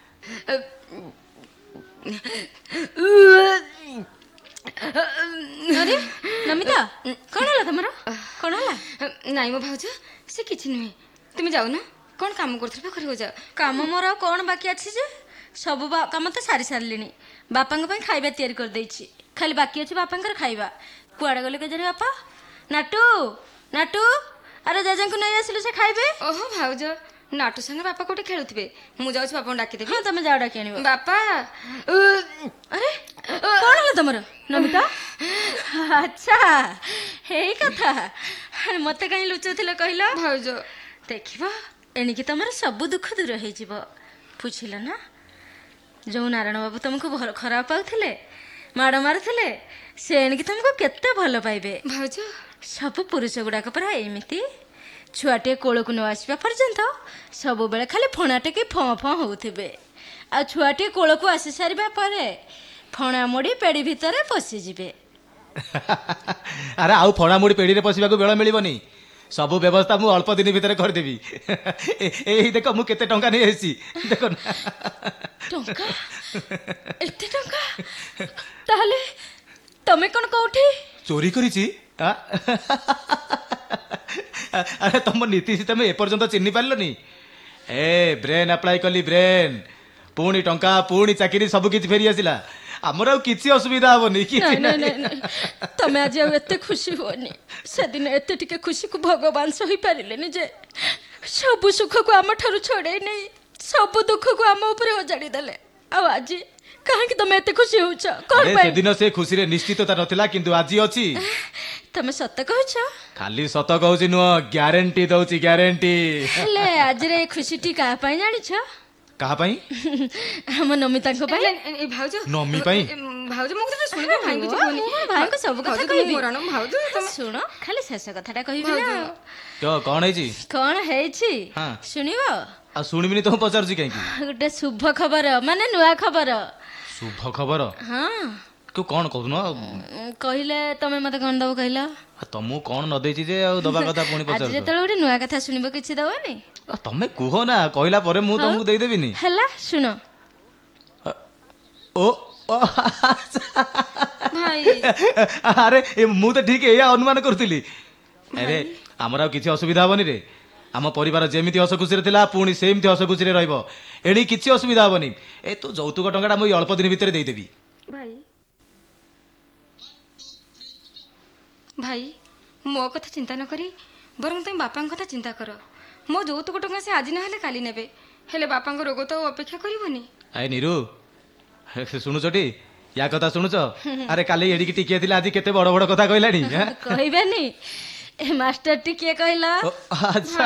S6: अरे नमिता कौन है तुम्हारा कौन है
S7: नाई मो भाउज से किछि नुहे तुम जाओ ना कौन काम करथि कर जाओ
S6: काम मोर कौन बाकी अच्छी जे सब काम तो सारी सारे बापा खाଇବା तैयारी कर देछि खाली बाकी अच्छे बापा खाଇବା कुआड़े गले के जाने बापा नाटू नाटू अरे जेजे को नहीं आसिलु से खाइबे
S7: ओहो भाउज नाटू संगे बापा कोटे खेलुथिबे मु जाउछ बापा डाकी देबी
S6: हां तमे जाओ डाकी आनिबो
S7: बापा
S6: अरे कौन है तुमर नमिता अच्छा हे कथा मते कहीं लुचुथिले कहिलो
S7: भाउज
S6: देखिबो एणिकी तुमर सब दुख दूर हो जीव बुझिल ना जो नारायण बाबू तुमको खराब पाउथिले माड़ मारुथिले से एणिकी तुमको केते भल पाइबे
S7: भाउज
S6: सब पुरुष गुड़ाक परा एमिति छुआटे कोलको न आसवा पर्यंत सब बेले खाली फणाटे कि फँ फँ होउथिबे आ छुआटे कोलको आसी सारिबा परे फणा मोड़ी पेड़ी भितरे पशि जिबे
S4: अरे आउ फणा मुड़ी पेड़ी रे पशिबा को बेळ मिलिबनी सब व्यवस्था मु अल्प दिन भितर कर देबी ए देखो मु केते टंका नै हेसी देखो ना
S6: टंका एते टंका ताले तमे कोन कोठी
S4: चोरी करिछि अरे तुम नीतीश तुम एपर्यंत चिन्ह पार्लनी ए ब्रेन अप्लाई कली ब्रेन पुणी टंका पुणी चाकरी सब किछि फेरी आसिला आमर आउ किछि असुविधा होबनी कि
S6: नहीं नहीं नहीं तमे आज एते खुशी होनी से दिन एते टिके खुशी को भगवान सही पारिलेनी जे सब सुख को आम ठारू छोड़े नहीं सब दुख को आम ऊपर ओजाड़ी देले आ आज कहां कि तमे एते खुशी होछ कोन
S4: अरे
S6: पाई
S4: से दिन से खुशी रे निश्चितता नथिला किंतु आज अछि
S6: ତମେ ସତ କହୁଛ?
S4: ଖାଲି ସତ କହୁଛି ନୁହଁ, ଗ୍ୟାରେଣ୍ଟି ଦଉଛି, ଗ୍ୟାରେଣ୍ଟି।
S6: ହେଲେ ଆଜିର ଏ ଖୁସିଟି କାହା ପାଇଁ ଜାଣିଛ?
S4: କାହା ପାଇଁ?
S6: ଆମ ନମିତାଙ୍କ ପାଇଁ।
S7: ଏ ଭାଉଜ
S4: ନମି ପାଇଁ?
S7: ଏ, ଭାଉଜ ମୁଁ କଥା ଶୁଣିବ ଭାଇଙ୍କୁ
S6: ମୁଁ ଭାଇଙ୍କୁ ସବୁ କଥା କହିବି।
S7: ଭାଉଜ ତମେ
S6: ଶୁଣ, ଖାଲି ଶେଷ କଥାଟା କହିବି ନା।
S4: କହ, କଣ ହେଇଛି?
S6: କଣ ହେଇଛି
S4: ହଁ।
S6: ଶୁଣିବ?
S4: ଆଉ ଶୁଣିବିନି ତମକୁ ପଚାରୁଛି କାହିଁକି?
S6: ଗୋଟେ ଶୁଭ ଖବର, ମାନେ ନୂଆ ଖବର।
S4: ଶୁଭ ଖବର?
S6: ହଁ।
S4: ତୁ କଣ କହୁନ?
S6: କହିଲେ ତମେ ମତେ କଣ ଦବ କହିଲ?
S4: ତମକୁ କଣ ନ ଦେଇଛି ଯେ ଆଉ ଦବା କଥା ପୁଣି
S6: ଆଜି
S4: ପଚାରୁଛ?
S6: ଯେତେବେଳେ ଗୋଟେ ନୂଆ କଥା ଶୁଣିବ କିଛି ଦବନି?
S4: ତମେ କୁହ ନା, କହିଲା ପରେ ମୁଁ ତମକୁ ଦେଇଦେବିନି।
S6: ହେଲା ଶୁଣ।
S4: ଓ
S7: ଭାଇ
S4: ଆରେ ମୁଁ ତ ଠିକ ଏଇଆ ଅନୁମାନ କରୁଥିଲି। ଆରେ ଆମର ଆଉ କିଛି ଅସୁବିଧା ହବନି ରେ। ଆମ ପରିବାର ଯେମିତି ହସ ଖୁସିରେ ଥିଲା ପୁଣି ସେମିତି ହସ ଖୁସିରେ ରହିବ। ଏଠି କିଛି ଅସୁବିଧା ହବନି। ଏ ତୁ ଯୌତୁକ ଟଙ୍କାଟା ମୁଁ ଅଳ୍ପ ଦିନ ଭିତରେ ଦେଇଦେବି।
S7: ଭାଇ ଭାଇ ମୋ କଥା ଚିନ୍ତା ନ କରି ବରଂ ତମେ ବାପାଙ୍କ କଥା ଚିନ୍ତା କର। ମୋ ଯୌତୁକ ଟଙ୍କା ସେ ଆଜି ନହେଲେ କାଲି ନେବେ, ହେଲେ ବାପାଙ୍କ ରୋଗ ତ ଆଉ ଅପେକ୍ଷା କରିବନି।
S4: ଆଏ ନିରୁ, ଶୁଣୁଛଟି? ୟା କଥା ଶୁଣୁଛ? ଆରେ କାଲି ଏଡ଼ିକି ଟିକିଏ ଥିଲା, ଆଜି କେତେ ବଡ ବଡ କଥା କହିଲାଣି।
S6: କହିବେନି ଏ ମାଷ୍ଟର ଟିକିଏ କହିଲ।
S4: ଆଚ୍ଛା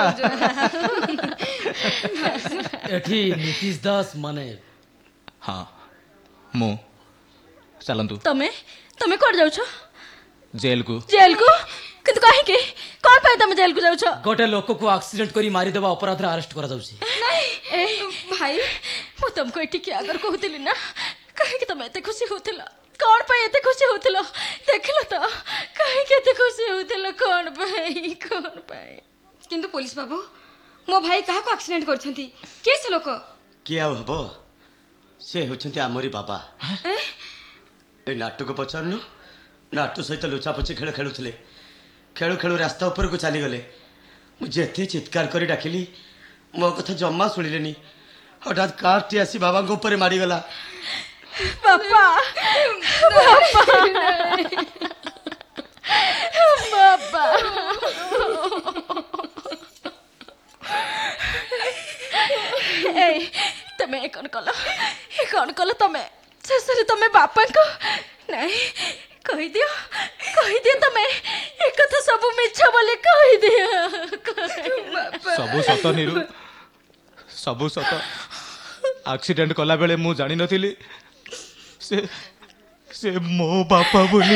S8: ଏଠି ନୀତିଶ ଦାସ ମାନେ
S4: ହଁ ମୁଁ। ଚାଲନ୍ତୁ।
S6: ତମେ ତମେ କୁଆଡେ ଯାଉଛ?
S4: ଜେଲକୁ।
S6: ଜେଲକୁ? କିନ୍ତୁ କାହିଁକି? କଣ ପାଇଁ ତମେ ଜେଲକୁ ଯାଉଛ?
S8: ଗୋଟେ ଲୋକକୁ ଆକ୍ସିଡେଣ୍ଟ କରି ମାରିଦେବା ଅପରାଧରେ ଆରେଷ୍ଟ କରାଯାଉଛି।
S6: ଭାଇ ମୁଁ ତମକୁ ଏଠିକି ଆଗରୁ କହୁଥିଲି ନା, କାହିଁକି ତମେ ଏତେ ଖୁସି ହଉଥିଲ? କଣ ପାଇଁ ଏତେ ଖୁସି ହଉଥିଲ? ଦେଖିଲ ତ କାହିଁକି ଏତେ ଖୁସି ହଉଥିଲ? କଣ ପାଇଁ? କଣ ପାଇଁ?
S7: କିନ୍ତୁ ପୋଲିସ ବାବୁ, ମୋ ଭାଇ କାହାକୁ ଆକ୍ସିଡେଣ୍ଟ କରିଛନ୍ତି? କିଏ ସେ ଲୋକ?
S9: କିଏ ଆଉ ହବ? ସେ ହେଉଛନ୍ତି ଆମରି ବାବା। ଏ ନାଟୁକୁ ପଚାରୁନୁ। ନାଟୁ ସହିତ ଲୁଚାପଚି ଖେଳ ଖେଳୁଥିଲେ। ଖେଳୁ ଖେଳୁ ରାସ୍ତା ଉପରକୁ ଚାଲିଗଲେ। ମୁଁ ଯେତେ ଚିତ୍କାର କରି ଡାକିଲି ମୋ କଥା ଜମା ଶୁଣିଲେନି। ହଠାତ୍ କାର୍ଟି ଆସି ବାବାଙ୍କ ଉପରେ ମାଡ଼ିଗଲା।
S6: ବାପା ବାପା ଏଇ ତମେ କଣ କଲ? କଣ କଲ ତମେ? ଶେଷରେ ତମେ ବାପାଙ୍କୁ ନାଇଁ କହିଦିଅ, କହିଦିଅ ତମେ ଏ କଥା ସବୁ ମିଛ ବୋଲି କହିଦିଅ।
S4: ସବୁ ସତ ନିରୁ, ସବୁ ସତ। ଆକ୍ସିଡେଣ୍ଟ କଲା ବେଳେ ମୁଁ ଜାଣିନଥିଲି ସେ ସେ ମୋ ବାପା ବୋଲି।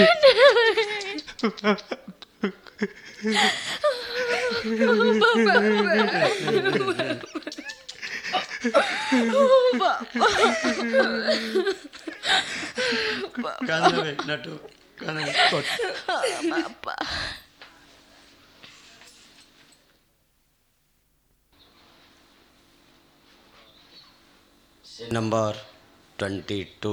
S9: ନାଟୁ
S6: ବାପା
S9: ସେ ନମ୍ବର ଟ୍वेंटी टू।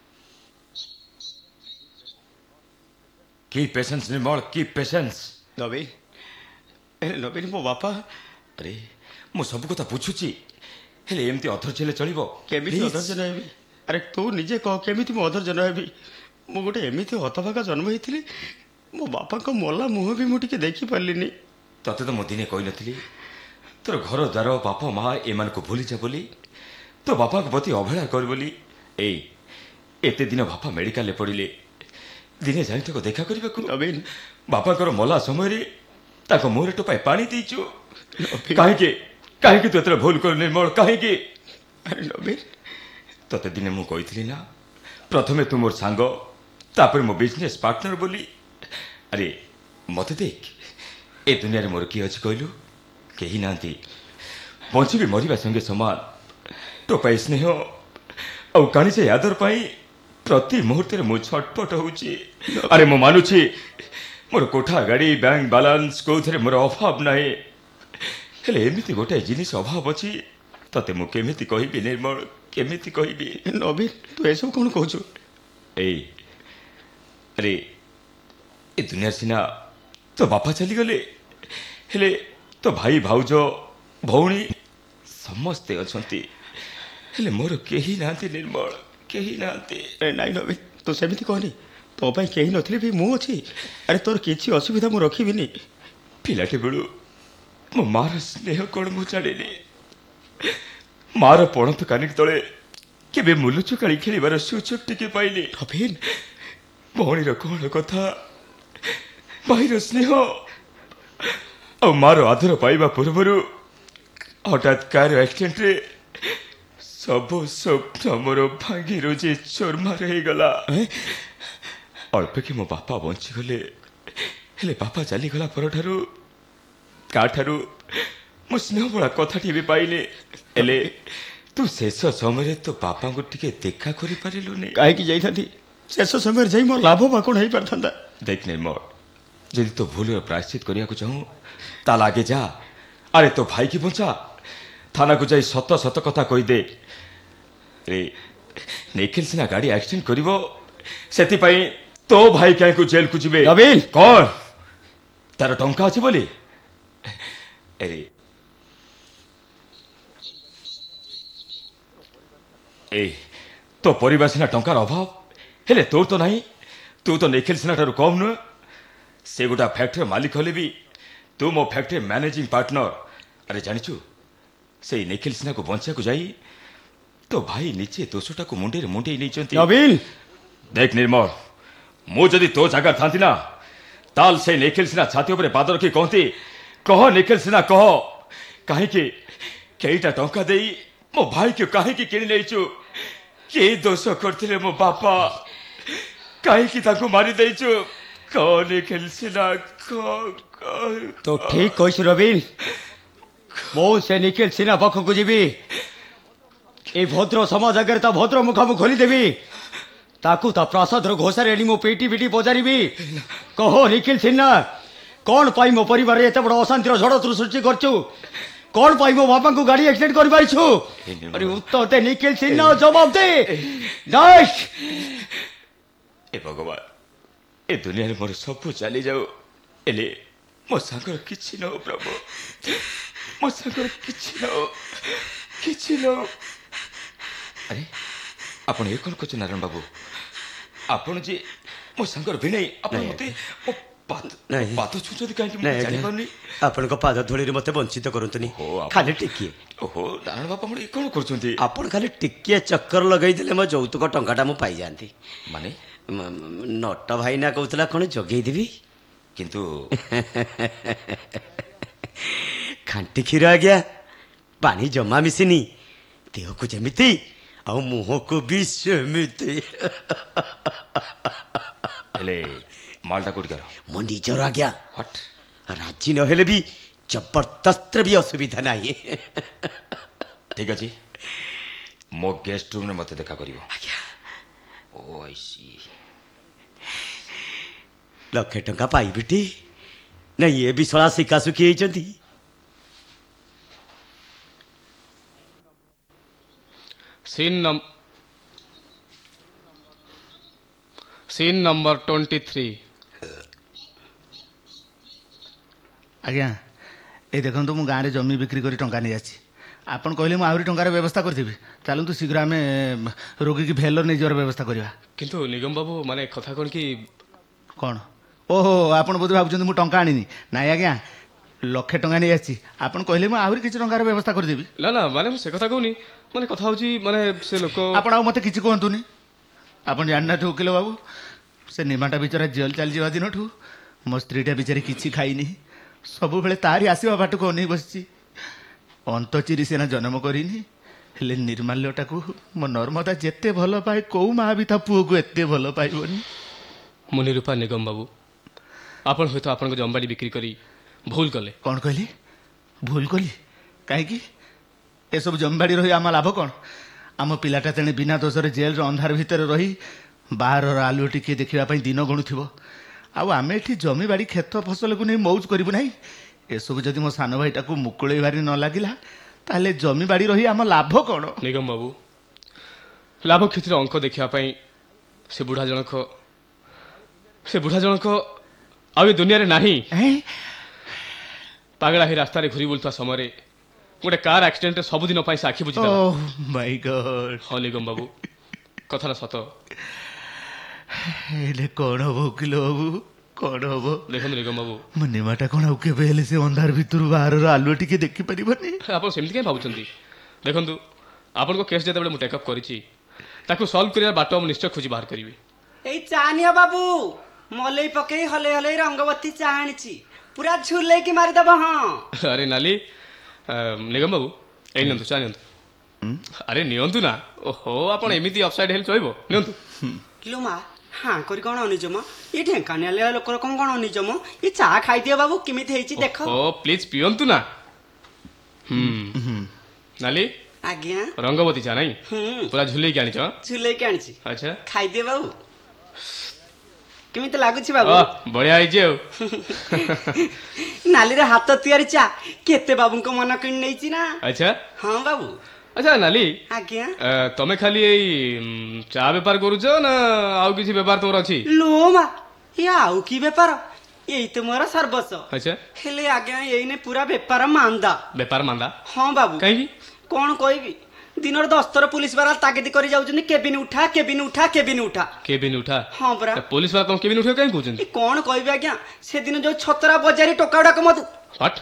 S10: की पेशेंस निर्मल, की पेशेंस।
S9: नवीन, नवीन मो बापा।
S10: अरे मु सब कथा बुझुची, हेले एमती अधर्जले चलिबो?
S9: केमिति अधर्ज नहेबी? अरे तू निजे कह, केमिति मो अधर्ज नहेबी? मु गोटे एमिति हतभागा जन्म होइथिली, मो बापा को मोला मुह भी मु टिके देखि पारलिनी।
S10: तते तो मो दिने कहि नथिली तोर घर द्वार बापा माँ एमान को भूली जा बोली, तो बापा को प्रति अवहेला कर बोली। ए एते दिन बापा मेडिकल पड़िले, दिने जाई तो देखा करबा को।
S9: नवीन,
S10: बापा कर मला समय रे ताको मोर टोपाय पानी दीचु। काहे के काहे के तू एतरा भूल कर निर्मल? काहे के?
S9: अरे नवीन,
S10: तते दिने मु कहिथिली ना, प्रथमे तू मोर सांग, तापर मो बिजनेस पार्टनर बोली। अरे मते देख, ए दुनिया रे मोर की अछि कहलु? केही नांती। बंची भी मरिबा संगे समान। टोपाई स्नेह और काणी से आदर पाई प्रति मुहूर्त मु छटपट होउची। अरे मु मानुची मोर कोठा गाड़ी बैंक बैलेंस कोथरे मोर अभाव नाही, हेले एमिति गोटे जिनिस अभाव अछि तते मु केमिति कहिबी निर्मल? केमिति कहिबी?
S9: नवीन, तू ऐसा कौन कहू?
S10: ए अरे ए दुनिया सिना तो बापा चली गले, हेले तो भाई भाउज भौणी समस्ते अछंती, हेले मोर केही नांती निर्मल, केही नांती।
S9: नाई नवीन, तो सेमिति कहनी। तो पाई केही नथिले भी मु अछि। अरे तोर किछि असुविधा मु रखिबिनी।
S10: पिलाटे बेलू मो मार स्नेह कौन मु जानिनी। मार पणत कानिक तले केबे मुलुचुकाली खेलिबार सुचोग टिके पाइली।
S9: नवीन,
S10: भौणीर कौन कथा ଭାଇର ସ୍ନେହ ଆଉ ମାର ଆଦର ପାଇବା ପୂର୍ବରୁ ହଠାତ୍ କାର ଆକ୍ସିଡେଣ୍ଟରେ ସବୁ ସ୍ୱପ୍ନ ମୋର ଭାଙ୍ଗି ରୁଜି ଚୁରମାର ହେଇଗଲା। ଅଳ୍ପକେ ମୋ ବାପା ବଞ୍ଚିଗଲେ, ହେଲେ ବାପା ଚାଲିଗଲା ପରଠାରୁ କାଠାରୁ ମୁଁ ସ୍ନେହଭରା କଥାଟି ବି ପାଇଲି। ହେଲେ ତୁ ଶେଷ ସମୟରେ ତୋ ବାପାଙ୍କୁ ଟିକେ ଦେଖା କରିପାରିଲୁନି?
S9: କାହିଁକି ଯାଇଥାନ୍ତି? ଶେଷ ସମୟରେ ଯାଇ ମୋର ଲାଭ ବା କ'ଣ ହେଇପାରିଥାନ୍ତା?
S10: ଦେଖ ନିର୍ମଳ, ଯଦି ତୋ ଭୁଲର ପ୍ରାୟଶ୍ଚିତ କରିବାକୁ ଚାହୁଁ ତାହେଲେ ଆଗେ ଯା, ଆରେ ତୋ ଭାଇକି ବଞ୍ଚା, ଥାନାକୁ ଯାଇ ସତ ସତ କଥା କହିଦେ। ରେ ନିଖିଲ ସିନା ଗାଡ଼ି ଆକ୍ସିଡେଣ୍ଟ କରିବ, ସେଥିପାଇଁ ତୋ ଭାଇ କାହିଁକୁ ଜେଲକୁ ଯିବେ?
S9: ନବୀନ!
S10: କ'ଣ ତାର ଟଙ୍କା ଅଛି ବୋଲି? ଆରେ ଏ ତୋ ପରିବାର ସିନା ଟଙ୍କାର ଅଭାବ, ହେଲେ ତୋର ତ ନାହିଁ। ତୁ ତ ନିଖିଲ ସିନା ଠାରୁ କମ୍ ନୁହେଁ। ସେ ଗୋଟା ଫ୍ୟାକ୍ଟ୍ରିର ମାଲିକ ହେଲେ ବି ତୁ ମୋ ଫ୍ୟାକ୍ଟ୍ରି ମ୍ୟାନେଜିଂ ପାର୍ଟନର। ଆରେ ଜାଣିଛୁ, ସେଇ ନିଖିଲ ସିନାକୁ ବଞ୍ଚିବାକୁ ଯାଇ ତୋ ଭାଇ ନିଜେ ଦୋଷଟାକୁ ମୁଣ୍ଡରେ ମୁଣ୍ଡେଇ ନେଇଛନ୍ତି।
S9: ନବୀନ!
S10: ଦେଖ ନିର୍ମଳ, ମୁଁ ଯଦି ତୋ ଜାଗାରେ ଥାନ୍ତି ନା, ତାହେଲେ ସେଇ ନିଖିଲ ସିନା ଛାତି ଉପରେ ପାଦ ରଖି କହନ୍ତି, କହ ନିଖିଲ ସିନା କହ, କାହିଁକି କେଇଟା ଟଙ୍କା ଦେଇ ମୋ ଭାଇକୁ କାହିଁକି କିଣି ନେଇଛୁ? କି ଦୋଷ କରିଥିଲେ ମୋ ବାପା? କାହିଁକି ତାଙ୍କୁ ମାରି ଦେଇଛୁ? କହ ନିଖିଲ ସିନା,
S9: ତ ଠିକ କହିଛୁ ନବୀନ। ମୁଁ ସେ ନିଖିଲ ସିନା ପାଖକୁ ଯିବି, ଏ ଭଦ୍ର ସମାଜ ଆଗରେ ତା ଭଦ୍ର ମୁଖ ମୁଁ ଖୋଲିଦେବି, ତାକୁ ତା ପ୍ରାସାଦର ଘୋଷାରେ ଆଣି ମୁଁ ପିଟି ପିଟି ପଚାରିବି, କହ ନିଖିଲ ସିହ୍ନା, କ'ଣ ପାଇଁ ମୋ ପରିବାରରେ ଏତେ ବଡ଼ ଅଶାନ୍ତିର ଝଡ଼ ତୁ ସୃଷ୍ଟି କରୁଛୁ? କ'ଣ ପାଇଁ ମୋ ବାପାଙ୍କୁ ଗାଡ଼ି ଆକ୍ସିଡେଣ୍ଟ କରିପାରିଛୁ? ଆରେ ଉତ୍ତର ଦେ ନିଖିଲ ସିହ୍ନା, ଜବାବ ଦେ।
S10: ଏ ଭଗବାନ, ଏ ଦୁନିଆରେ ମୋର ସବୁ ଚାଲିଯାଉ, ହେଲେ ମୋ ସାଙ୍ଗର କିଛି ନ ହଉ ପ୍ରଭୁ, ମୋ ସାଙ୍ଗର କିଛି ନ ହଉ, କିଛି ନ ହଉ। ଆରେ ଆପଣ ଏ କ'ଣ କରୁଛନ୍ତି ନାରାୟଣ ବାବୁ? ଆପଣ ଯେ ମୋ ସାଙ୍ଗର ଭିଣେଇ, ଆପଣ ମତେ ମୋ ପାଦ ଛୁଛନ୍ତି କାହିଁକି? ମୁଁ ଜାଣିପାରୁନି।
S9: ଆପଣଙ୍କ ପାଦ ଧୂଳିରେ ମତେ ବଞ୍ଚିତ କରନ୍ତୁନି, ଖାଲି ଟିକିଏ।
S10: ଓହୋ ନାରାୟଣ ବାବୁ, ଆପଣ ଏ କ'ଣ କରୁଛନ୍ତି?
S9: ଆପଣ ଖାଲି ଟିକିଏ ଚକ୍କର ଲଗେଇଦେଲେ ମୋ ଯୌତୁକ ଟଙ୍କାଟା ମୁଁ ପାଇଯାଆନ୍ତି।
S10: ମାନେ
S9: ନଟ ଭାଇନା କହୁଥିଲା କ'ଣ ଜଗେଇଦେବି,
S10: କିନ୍ତୁ
S9: ଖାଣ୍ଟି କ୍ଷୀର ଆଜ୍ଞା, ପାଣି ଜମା ମିଶିନି, ଦେହକୁ ଯେମିତି ଆଉ ମୁହଁକୁ ବି ସେମିତି।
S10: ହେଲେ ମାଲଟା କୋଉଠି କର?
S9: ମୋ ନିଜର ଆଜ୍ଞା, ରାଜି ନହେଲେ ବି ଜବରଦସ୍ତରେ ବି ଅସୁବିଧା ନାହିଁ।
S10: ଠିକ ଅଛି, ମୋ ଗେଷ୍ଟ ରୁମ୍ରେ ମତେ ଦେଖା କରିବ।
S9: ଆଜ୍ଞା।
S10: O I C.
S9: ଲକ୍ଷେ ଟଙ୍କା ପାଇବିଟି? ନାଇଁ ଏ ବିଷଳା ଶିକାଶୁଖି ହେଇଛନ୍ତି।
S11: सीन नम सीन नंबर ट्वेंटी थ्री।
S1: ଆଜ୍ଞା, ଏଇ ଦେଖନ୍ତୁ, ମୁଁ ଗାଁରେ ଜମି ବିକ୍ରି କରି ଟଙ୍କା ନେଇ ଆସିଛି। ଆପଣ କହିଲେ ମୁଁ ଆହୁରି ଟଙ୍କାର ବ୍ୟବସ୍ଥା କରିଦେବି। ଚାଲନ୍ତୁ ଶୀଘ୍ର ଆମେ ରୋଗୀକି ଭେଲୋର ନେଇଯିବାର ବ୍ୟବସ୍ଥା କରିବା।
S11: କିନ୍ତୁ ନିଗମ ବାବୁ, ମାନେ କଥା କ'ଣ କି?
S1: କ'ଣ? ଓହୋ, ଆପଣ ବୋଧେ ଭାବୁଛନ୍ତି ମୁଁ ଟଙ୍କା ଆଣିନି। ନାଇଁ ଆଜ୍ଞା, ଲକ୍ଷେ ଟଙ୍କା ନେଇ ଆସିଛି। ଆପଣ କହିଲେ ମୁଁ ଆହୁରି କିଛି ଟଙ୍କାର ବ୍ୟବସ୍ଥା କରିଦେବି।
S11: ନା ନା, ମାନେ ମୁଁ ସେ କଥା କହୁନି, ମାନେ କଥା ହେଉଛି, ମାନେ ସେ ଲୋକ।
S1: ଆପଣ ଆଉ ମୋତେ କିଛି କୁହନ୍ତୁନି। ଆପଣ ଜାଣିନାହାନ୍ତି ଓକିଲ ବାବୁ, ସେ ନିମାଟା ବିଚାରା ଜେଲ୍ ଚାଲିଯିବା ଦିନଠୁ ମୋ ସ୍ତ୍ରୀଟା ବିଚାରି କିଛି ଖାଇନି, ସବୁବେଳେ ତାରି ଆସିବା ବାଟକୁ ଅନେଇ ବସିଛି। ଅନ୍ତଚିରି ସିନା ଜନ୍ମ କରିନି, ହେଲେ ନିର୍ମାଲ୍ୟଟାକୁ ମୋ ନର୍ମଦା ଯେତେ ଭଲ ପାଏ, କୋଉ ମା ବି ତା ପୁଅକୁ ଏତେ ଭଲ ପାଇବନି।
S11: ମୁଁ ନିରୂପା ନିଗମ ବାବୁ, ଆପଣ ହୁଏତ ଆପଣଙ୍କ ଜମିବାଡ଼ି ବିକ୍ରି କରି ଭୁଲ କଲେ।
S1: କ'ଣ କହିଲି? ଭୁଲ କଲି? କାହିଁକି? ଏସବୁ ଜମିବାଡ଼ି ରହି ଆମ ଲାଭ କ'ଣ? ଆମ ପିଲାଟା ତେଣେ ବିନା ଦୋଷରେ ଜେଲର ଅନ୍ଧାର ଭିତରେ ରହି ବାହାରର ଆଲୁଅ ଟିକିଏ ଦେଖିବା ପାଇଁ ଦିନ ଗଣୁଥିବ, ଆଉ ଆମେ ଏଠି ଜମିବାଡ଼ି କ୍ଷେତ ଫସଲକୁ ନେଇ ମଉଜ କରିବୁ ନାହିଁ। ଏସବୁ ଯଦି ମୋ ସାନ ଭାଇଟାକୁ ମୁକୁଳେଇବାରେ ନ ଲାଗିଲା, ତାହେଲେ ଜମିବାଡ଼ି ରହି ଆମ ଲାଭ କ'ଣ?
S11: ନିଗମ ବାବୁ, ଲାଭ କ୍ଷତିର ଅଙ୍କ ଦେଖିବା ପାଇଁ ସେ ବୁଢ଼ା ଜଣକ ସେ ବୁଢ଼ା ଜଣକ ଆଉ ଏ ଦୁନିଆରେ ନାହିଁ। ପାଗଳା ହେଇ ରାସ୍ତାରେ ଘୁରି ବୁଲୁଥିବା ସମୟରେ ଗୋଟେ କାର ଆକ୍ସିଡେଣ୍ଟରେ ସବୁଦିନ ପାଇଁ ସେ ଆଖି ବୁଝିଦେଲା।
S1: ଓହ ମାଇ ଗଡ୍।
S11: ହଁ ନିଗମ ବାବୁ, କଥାଟା ସତ।
S1: ହେଲେ କ'ଣ ହବ ଓକିଲ ବାବୁ, କ'ଣ ହବ?
S11: ଦେଖନ୍ତୁ ନିଗମ ବାବୁ,
S1: ମୋ ନିମାଟା କ'ଣ ଆଉ କେବେ ହେଲେ ସେ ଅନ୍ଧାର ଭିତରୁ ବାହାରର ଆଲୁଅ ଟିକେ ଦେଖିପାରିବନି?
S11: ଆପଣ ସେମିତି କାହିଁ ଭାବୁଛନ୍ତି? ଦେଖନ୍ତୁ, ଆପଣଙ୍କ କେସ୍ ଯେତେବେଳେ ମୁଁ ଟେକଅପ୍ କରିଛି, ତାକୁ ସଲ୍ଭ କରିବାର ବାଟ ମୁଁ ନିଶ୍ଚୟ ଖୋଜି ବାହାର କରିବି।
S2: ଏଇ ଚା ନିଅ ବାବୁ।
S3: ମଲେଇ ପକେଇ ହଲେଇ ହଲେଇ ରଙ୍ଗବତୀ ଚା ଆଣିଛି ପୁରା ଝୁଲେଇକି ମାରିଦବ। ହଁ
S11: ଆରେ ନାଲି ନିଗମ ବାବୁ ଏଇ ନିଅନ୍ତୁ ଚା ନିଅନ୍ତୁ। ଆରେ ନିଅନ୍ତୁ ନା। ଓହୋ ଆପଣ ଏମିତି ଅପସାଇଡ୍ ହେଲେ ଚଳିବ, ନିଅନ୍ତୁ।
S3: କିଲୋ ମା ହଁ କରି କଣ ଅନିଜ ମ ଏ ଢେଙ୍କାନାଳିଆ ଲୋକର କଣ କଣ ଅନିଜ ମ ଏ ଚା ଖାଇଦିଅ ବାବୁ କେମିତି ହେଇଛି ଦେଖ।
S11: ଓ ପ୍ଲିଜ ପିଅନ୍ତୁ ନା। ହୁଁ ନାଲି
S3: ଆଜ୍ଞା
S11: ରଙ୍ଗବତୀ ଚା ନାଇଁ ପୁରା ଝୁଲେଇକି ଆଣିଛ?
S3: ଝୁଲେଇକି ଆଣିଛି।
S11: ଆଚ୍ଛା
S3: ଖାଇଦିଅ ବାବୁ କେମିତି ଲାଗୁଛି ବାବୁ?
S11: ବଢିଆ ହେଇଛି ଆଉ।
S3: ନାଲିରେ ହାତ ତିଆରି ଚା କେତେ ବାବୁଙ୍କ ମନ କିଣି ନେଇଛି ନା।
S11: ଆଚ୍ଛା
S3: ହଁ ବାବୁ।
S11: ଆଚ୍ଛା ନାଲି
S3: ଆଜ୍ଞା
S11: ତମେ ଖାଲି ଏଇ ଚା ବେପାର କରୁଛ ନା ଆଉ କିଛି ବେପାର ତମର ଅଛି?
S3: ଲୋ ମା ଏ ଆଉ କି ବେପାର ଏଇ ତ ମୋର ସର୍ବସ୍ୱ।
S11: ଆଚ୍ଛା
S3: ହେଲେ ଆଜ୍ଞା ଏଇନେ ପୁରା ବେପାର ମାନ୍ଦା।
S11: ବେପାର ମାନ୍ଦା?
S3: ହଁ ବାବୁ।
S11: କାହିଁକି?
S3: କଣ କହିବି ଦିନର ଦଶଥର ପୁଲିସ ବାଲା ତାଗିଦ କରି ଯାଉଛନ୍ତି କେବିନ ଉଠା କେବିନ ଉଠା କେବିନ ଉଠା
S11: କେବିନ ଉଠା।
S3: ହଁ ପରା
S11: ପୋଲିସ ବାଲା ତମ କେବିନ ଉଠା କାହିଁ କହୁଛନ୍ତି?
S3: କଣ କହିବି ଆଜ୍ଞା ସେଦିନ ଯୋଉ ଛତରା ବଜାରୀ ଟୋକା ଗୁଡାକ ମଧୁ
S11: ହଟ୍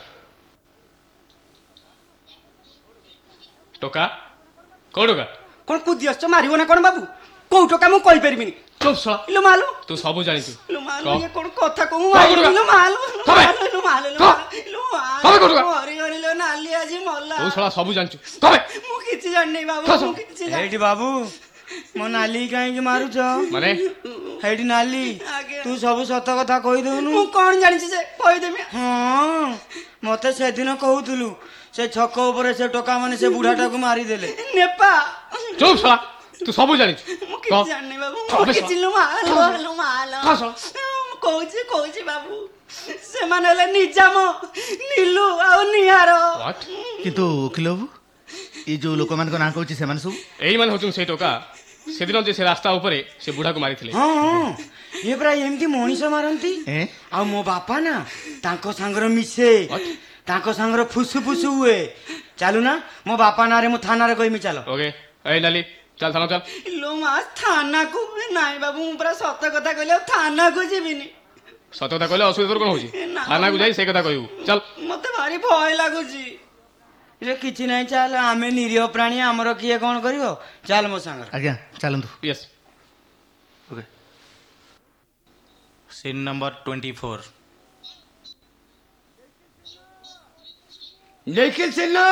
S11: ଟୋକା କୋଉ ଟୋକା?
S3: କଣ କୁଦି ଆସୁଛ ମାରିବ ନା କଣ ବାବୁ? କୋଉ ଟୋକା ମୁଁ କହିପାରିବିନି।
S11: ଚୁପ୍ ଶଳା
S3: ଇଲୋ ମାଲୁ
S11: ତୁ ସବୁ ଜାଣିଛୁ।
S3: ଇଲୋ ମାଲୁ
S11: କହ।
S3: ଇଏ କଣ କଥା କହୁ
S11: କହ କୋଉ ଟୋକା?
S3: ଇଲୋ ମାଲୁ
S11: କହ ବେ।
S3: ଇଲୋ ମାଲୁ ଇଲୋ
S11: କହ।
S3: ଇଲୋ
S11: କହ କୋଉ ଟୋକା?
S3: ମାଲୁ ହରି ହରି ଲୋ ନାଲି ଆଜି ମଲା।
S11: ତୁ ଶଳା ସବୁ ଜାଣିଛୁ। କହ ବେ।
S3: ମୁଁ କିଛି ଜାଣିନି ବାବୁ
S11: କହ
S3: ମୁଁ କିଛି ଜାଣିନି।
S2: ହେଇଟି ବାବୁ ମୋ ନାଲି କାହିଁକି ମାରୁଛ?
S11: ମାନେ
S2: ହେଇଟି ନାଲି
S3: ଆଜ୍ଞା।
S2: ତୁ ସବୁ ସତ କଥା କହିଦଉନୁ।
S3: ମୁଁ କଣ ଜାଣିଛି ଯେ କହିଦେମି।
S2: ହଁ ମତେ ସେଦିନ କହୁଥିଲୁ ସେ ଛକ ଉପରେ ସେ ଟୋକା ମାନେ ସେ ବୁଢାଟାକୁ ମାରିଦେଲେ।
S3: ନେପା
S11: ଚୁପ୍ ଶଳା ତୁ ସବୁ ଜାଣିଛୁ।
S3: ମୁଁ
S11: କହ।
S3: କିଛି ଜାଣିନି ବାବୁ
S11: କହ
S3: ମୁଁ
S11: ବେ
S3: କିଛି
S11: ଶଳା।
S3: ଲୋ ମାଲ ଲୋ ମାଲ
S11: କହ ଶଳା।
S3: ମୁଁ କହୁଛି କହୁଛି ବାବୁ ସେମାନେ ହେଲେ ନିଜାମ ନିଲୁ ଆଉ ନିହାର।
S11: What?
S1: କିନ୍ତୁ ଓକିଲ ବାବୁ ଏଇ ଯୋଉ ଲୋକମାନଙ୍କ ନାଁ କହୁଛି ସେମାନେ ସବୁ
S11: ଏଇମାନେ ହଉଛନ୍ତି ସେଇ ଟୋକା ସେଦିନ ଯେ ସେ ରାସ୍ତା ଉପରେ ସେ ବୁଢାକୁ ମାରିଥିଲେ।
S2: ହଁ ହଁ ଇଏ ପ୍ରାୟ ଏମିତି ମଣିଷ ମାରନ୍ତି।
S1: ଏ?
S2: ଆଉ ମୋ ବାପା ନା ତାଙ୍କ ସାଙ୍ଗରେ ମିଶେ ତାଙ୍କ ସାଙ୍ଗରେ ଫୁସୁ ଫୁସୁ ହୁଏ। ଚାଲୁ ନା ମୋ ବାପା ନାଁରେ ମୁଁ ଥାନାରେ କହିମି ଚାଲ।
S11: ଓକେ ଏଇ ନାଲି ଚାଲ ଥାନା ଚାଲ।
S3: ଲୋ ମା ଥାନାକୁ ନାଇଁ ବାବୁ ମୁଁ ପୁରା ସତ କଥା କହିଲି ଆଉ ଥାନାକୁ ଯିବିନି।
S11: ସତ କଥା କହିଲେ ଅସୁବିଧା ତୋର କଣ ହଉଛି?
S3: ନା,
S11: ଥାନାକୁ ଯାଇ ସେଇ କଥା କହିବୁ ଚାଲ।
S3: ମତେ ଭାରି ଭୟ ଲାଗୁଛି।
S2: ରେ କିଛି ନାହିଁ ଚାଲ ଆମେ ନିରୀହ ପ୍ରାଣୀ ଆମର କିଏ କଣ କରିବ ଚାଲ ମୋ ସାଙ୍ଗରେ।
S1: ଆଜ୍ଞା ଚାଲନ୍ତୁ।
S11: Yes
S1: okay scene number twenty four.
S10: Nikhil Sinha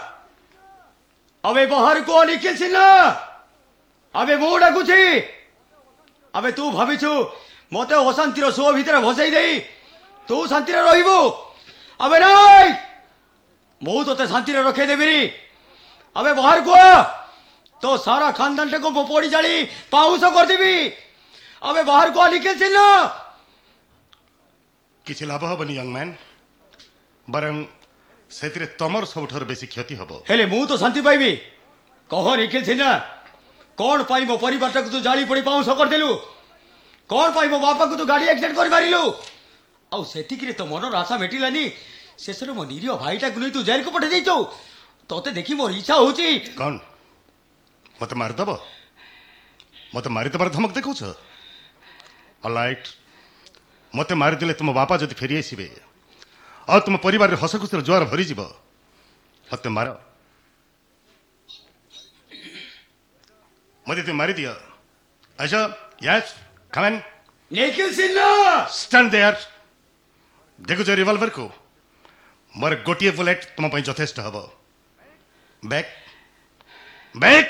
S10: अबे बाहर को निखिल सिन्हा अबे मु डाकुछि अबे तू भाविछु मते अशांतिर सुଅ ଭିତରେ ଭସେଇ ଦେଇ ତୁ ଶାନ୍ତିରେ ରହିବୁ। अबे ନାଇଁ ମୁଁ ତତେ ଶାନ୍ତିରେ ରଖେଇ ଦେବିନି। अबे बाहर को तो सारा खानदान टे को पोड़ी जाली पाउस କରିଦେବି। अबे बाहर को निखिल सिन्हा।
S5: କିଛି ଲାଭ ହବନି ୟଙ୍ଗ ମ୍ୟାନ୍ ବରଂ ସେଥିରେ ତମର ସବୁଠାରୁ ବେଶୀ କ୍ଷତି ହବ।
S10: ହେଲେ ମୁଁ ତ ଶାନ୍ତି ପାଇବି। କହ ନିଖିଲ ସିନ୍ହା କଣ ପାଇଁ ମୋ ପରିବାରଟାକୁ ତୁ ଜାଳି ପୋଡ଼ି ପାଉଁଶ କରିଦେଲୁ? କଣ ପାଇଁ ମୋ ବାପାକୁ ତୁ ଗାଡ଼ି ଆକ୍ସିଡେଣ୍ଟ କରିପାରିଲୁ? ଆଉ ସେତିକିରେ ତ ମନର ଆଶା ମେଟିଲାନି। ଶେଷରେ ମୋ ନିରୀହ ଭାଇଟାକୁ ନେଇ ତୁ ଜେଲକୁ ପଠେଇ ଦେଇଛୁ। ତତେ ଦେଖି ମୋର ଇଚ୍ଛା ହଉଛି
S5: କଣ ମତେ ମାରିଦବ? ମତେ ମାରିଦେବାର ଧମକ ଦେଖାଉଛ? ଅଲରାଇଟ୍ ମତେ ମାରିଦେଲେ ତୁମ ବାପା ଯଦି ଫେରି ଆସିବେ ଆଉ ତୁମ ପରିବାରରେ ହସ ଖୁସିର ଜୁଆର ଭରିଯିବ ମତେ ମାର। ମତେ ତୁମେ ମାରିଦିଅ। ଆଚ୍ଛା yes come on.
S10: Nikhil Sinha
S5: stand there. ଦେଖୁଛ ରିଭଲଭରକୁ? ମୋର ଗୋଟିଏ ବୁଲେଟ୍ ତୁମ ପାଇଁ ଯଥେଷ୍ଟ ହବ। Back back.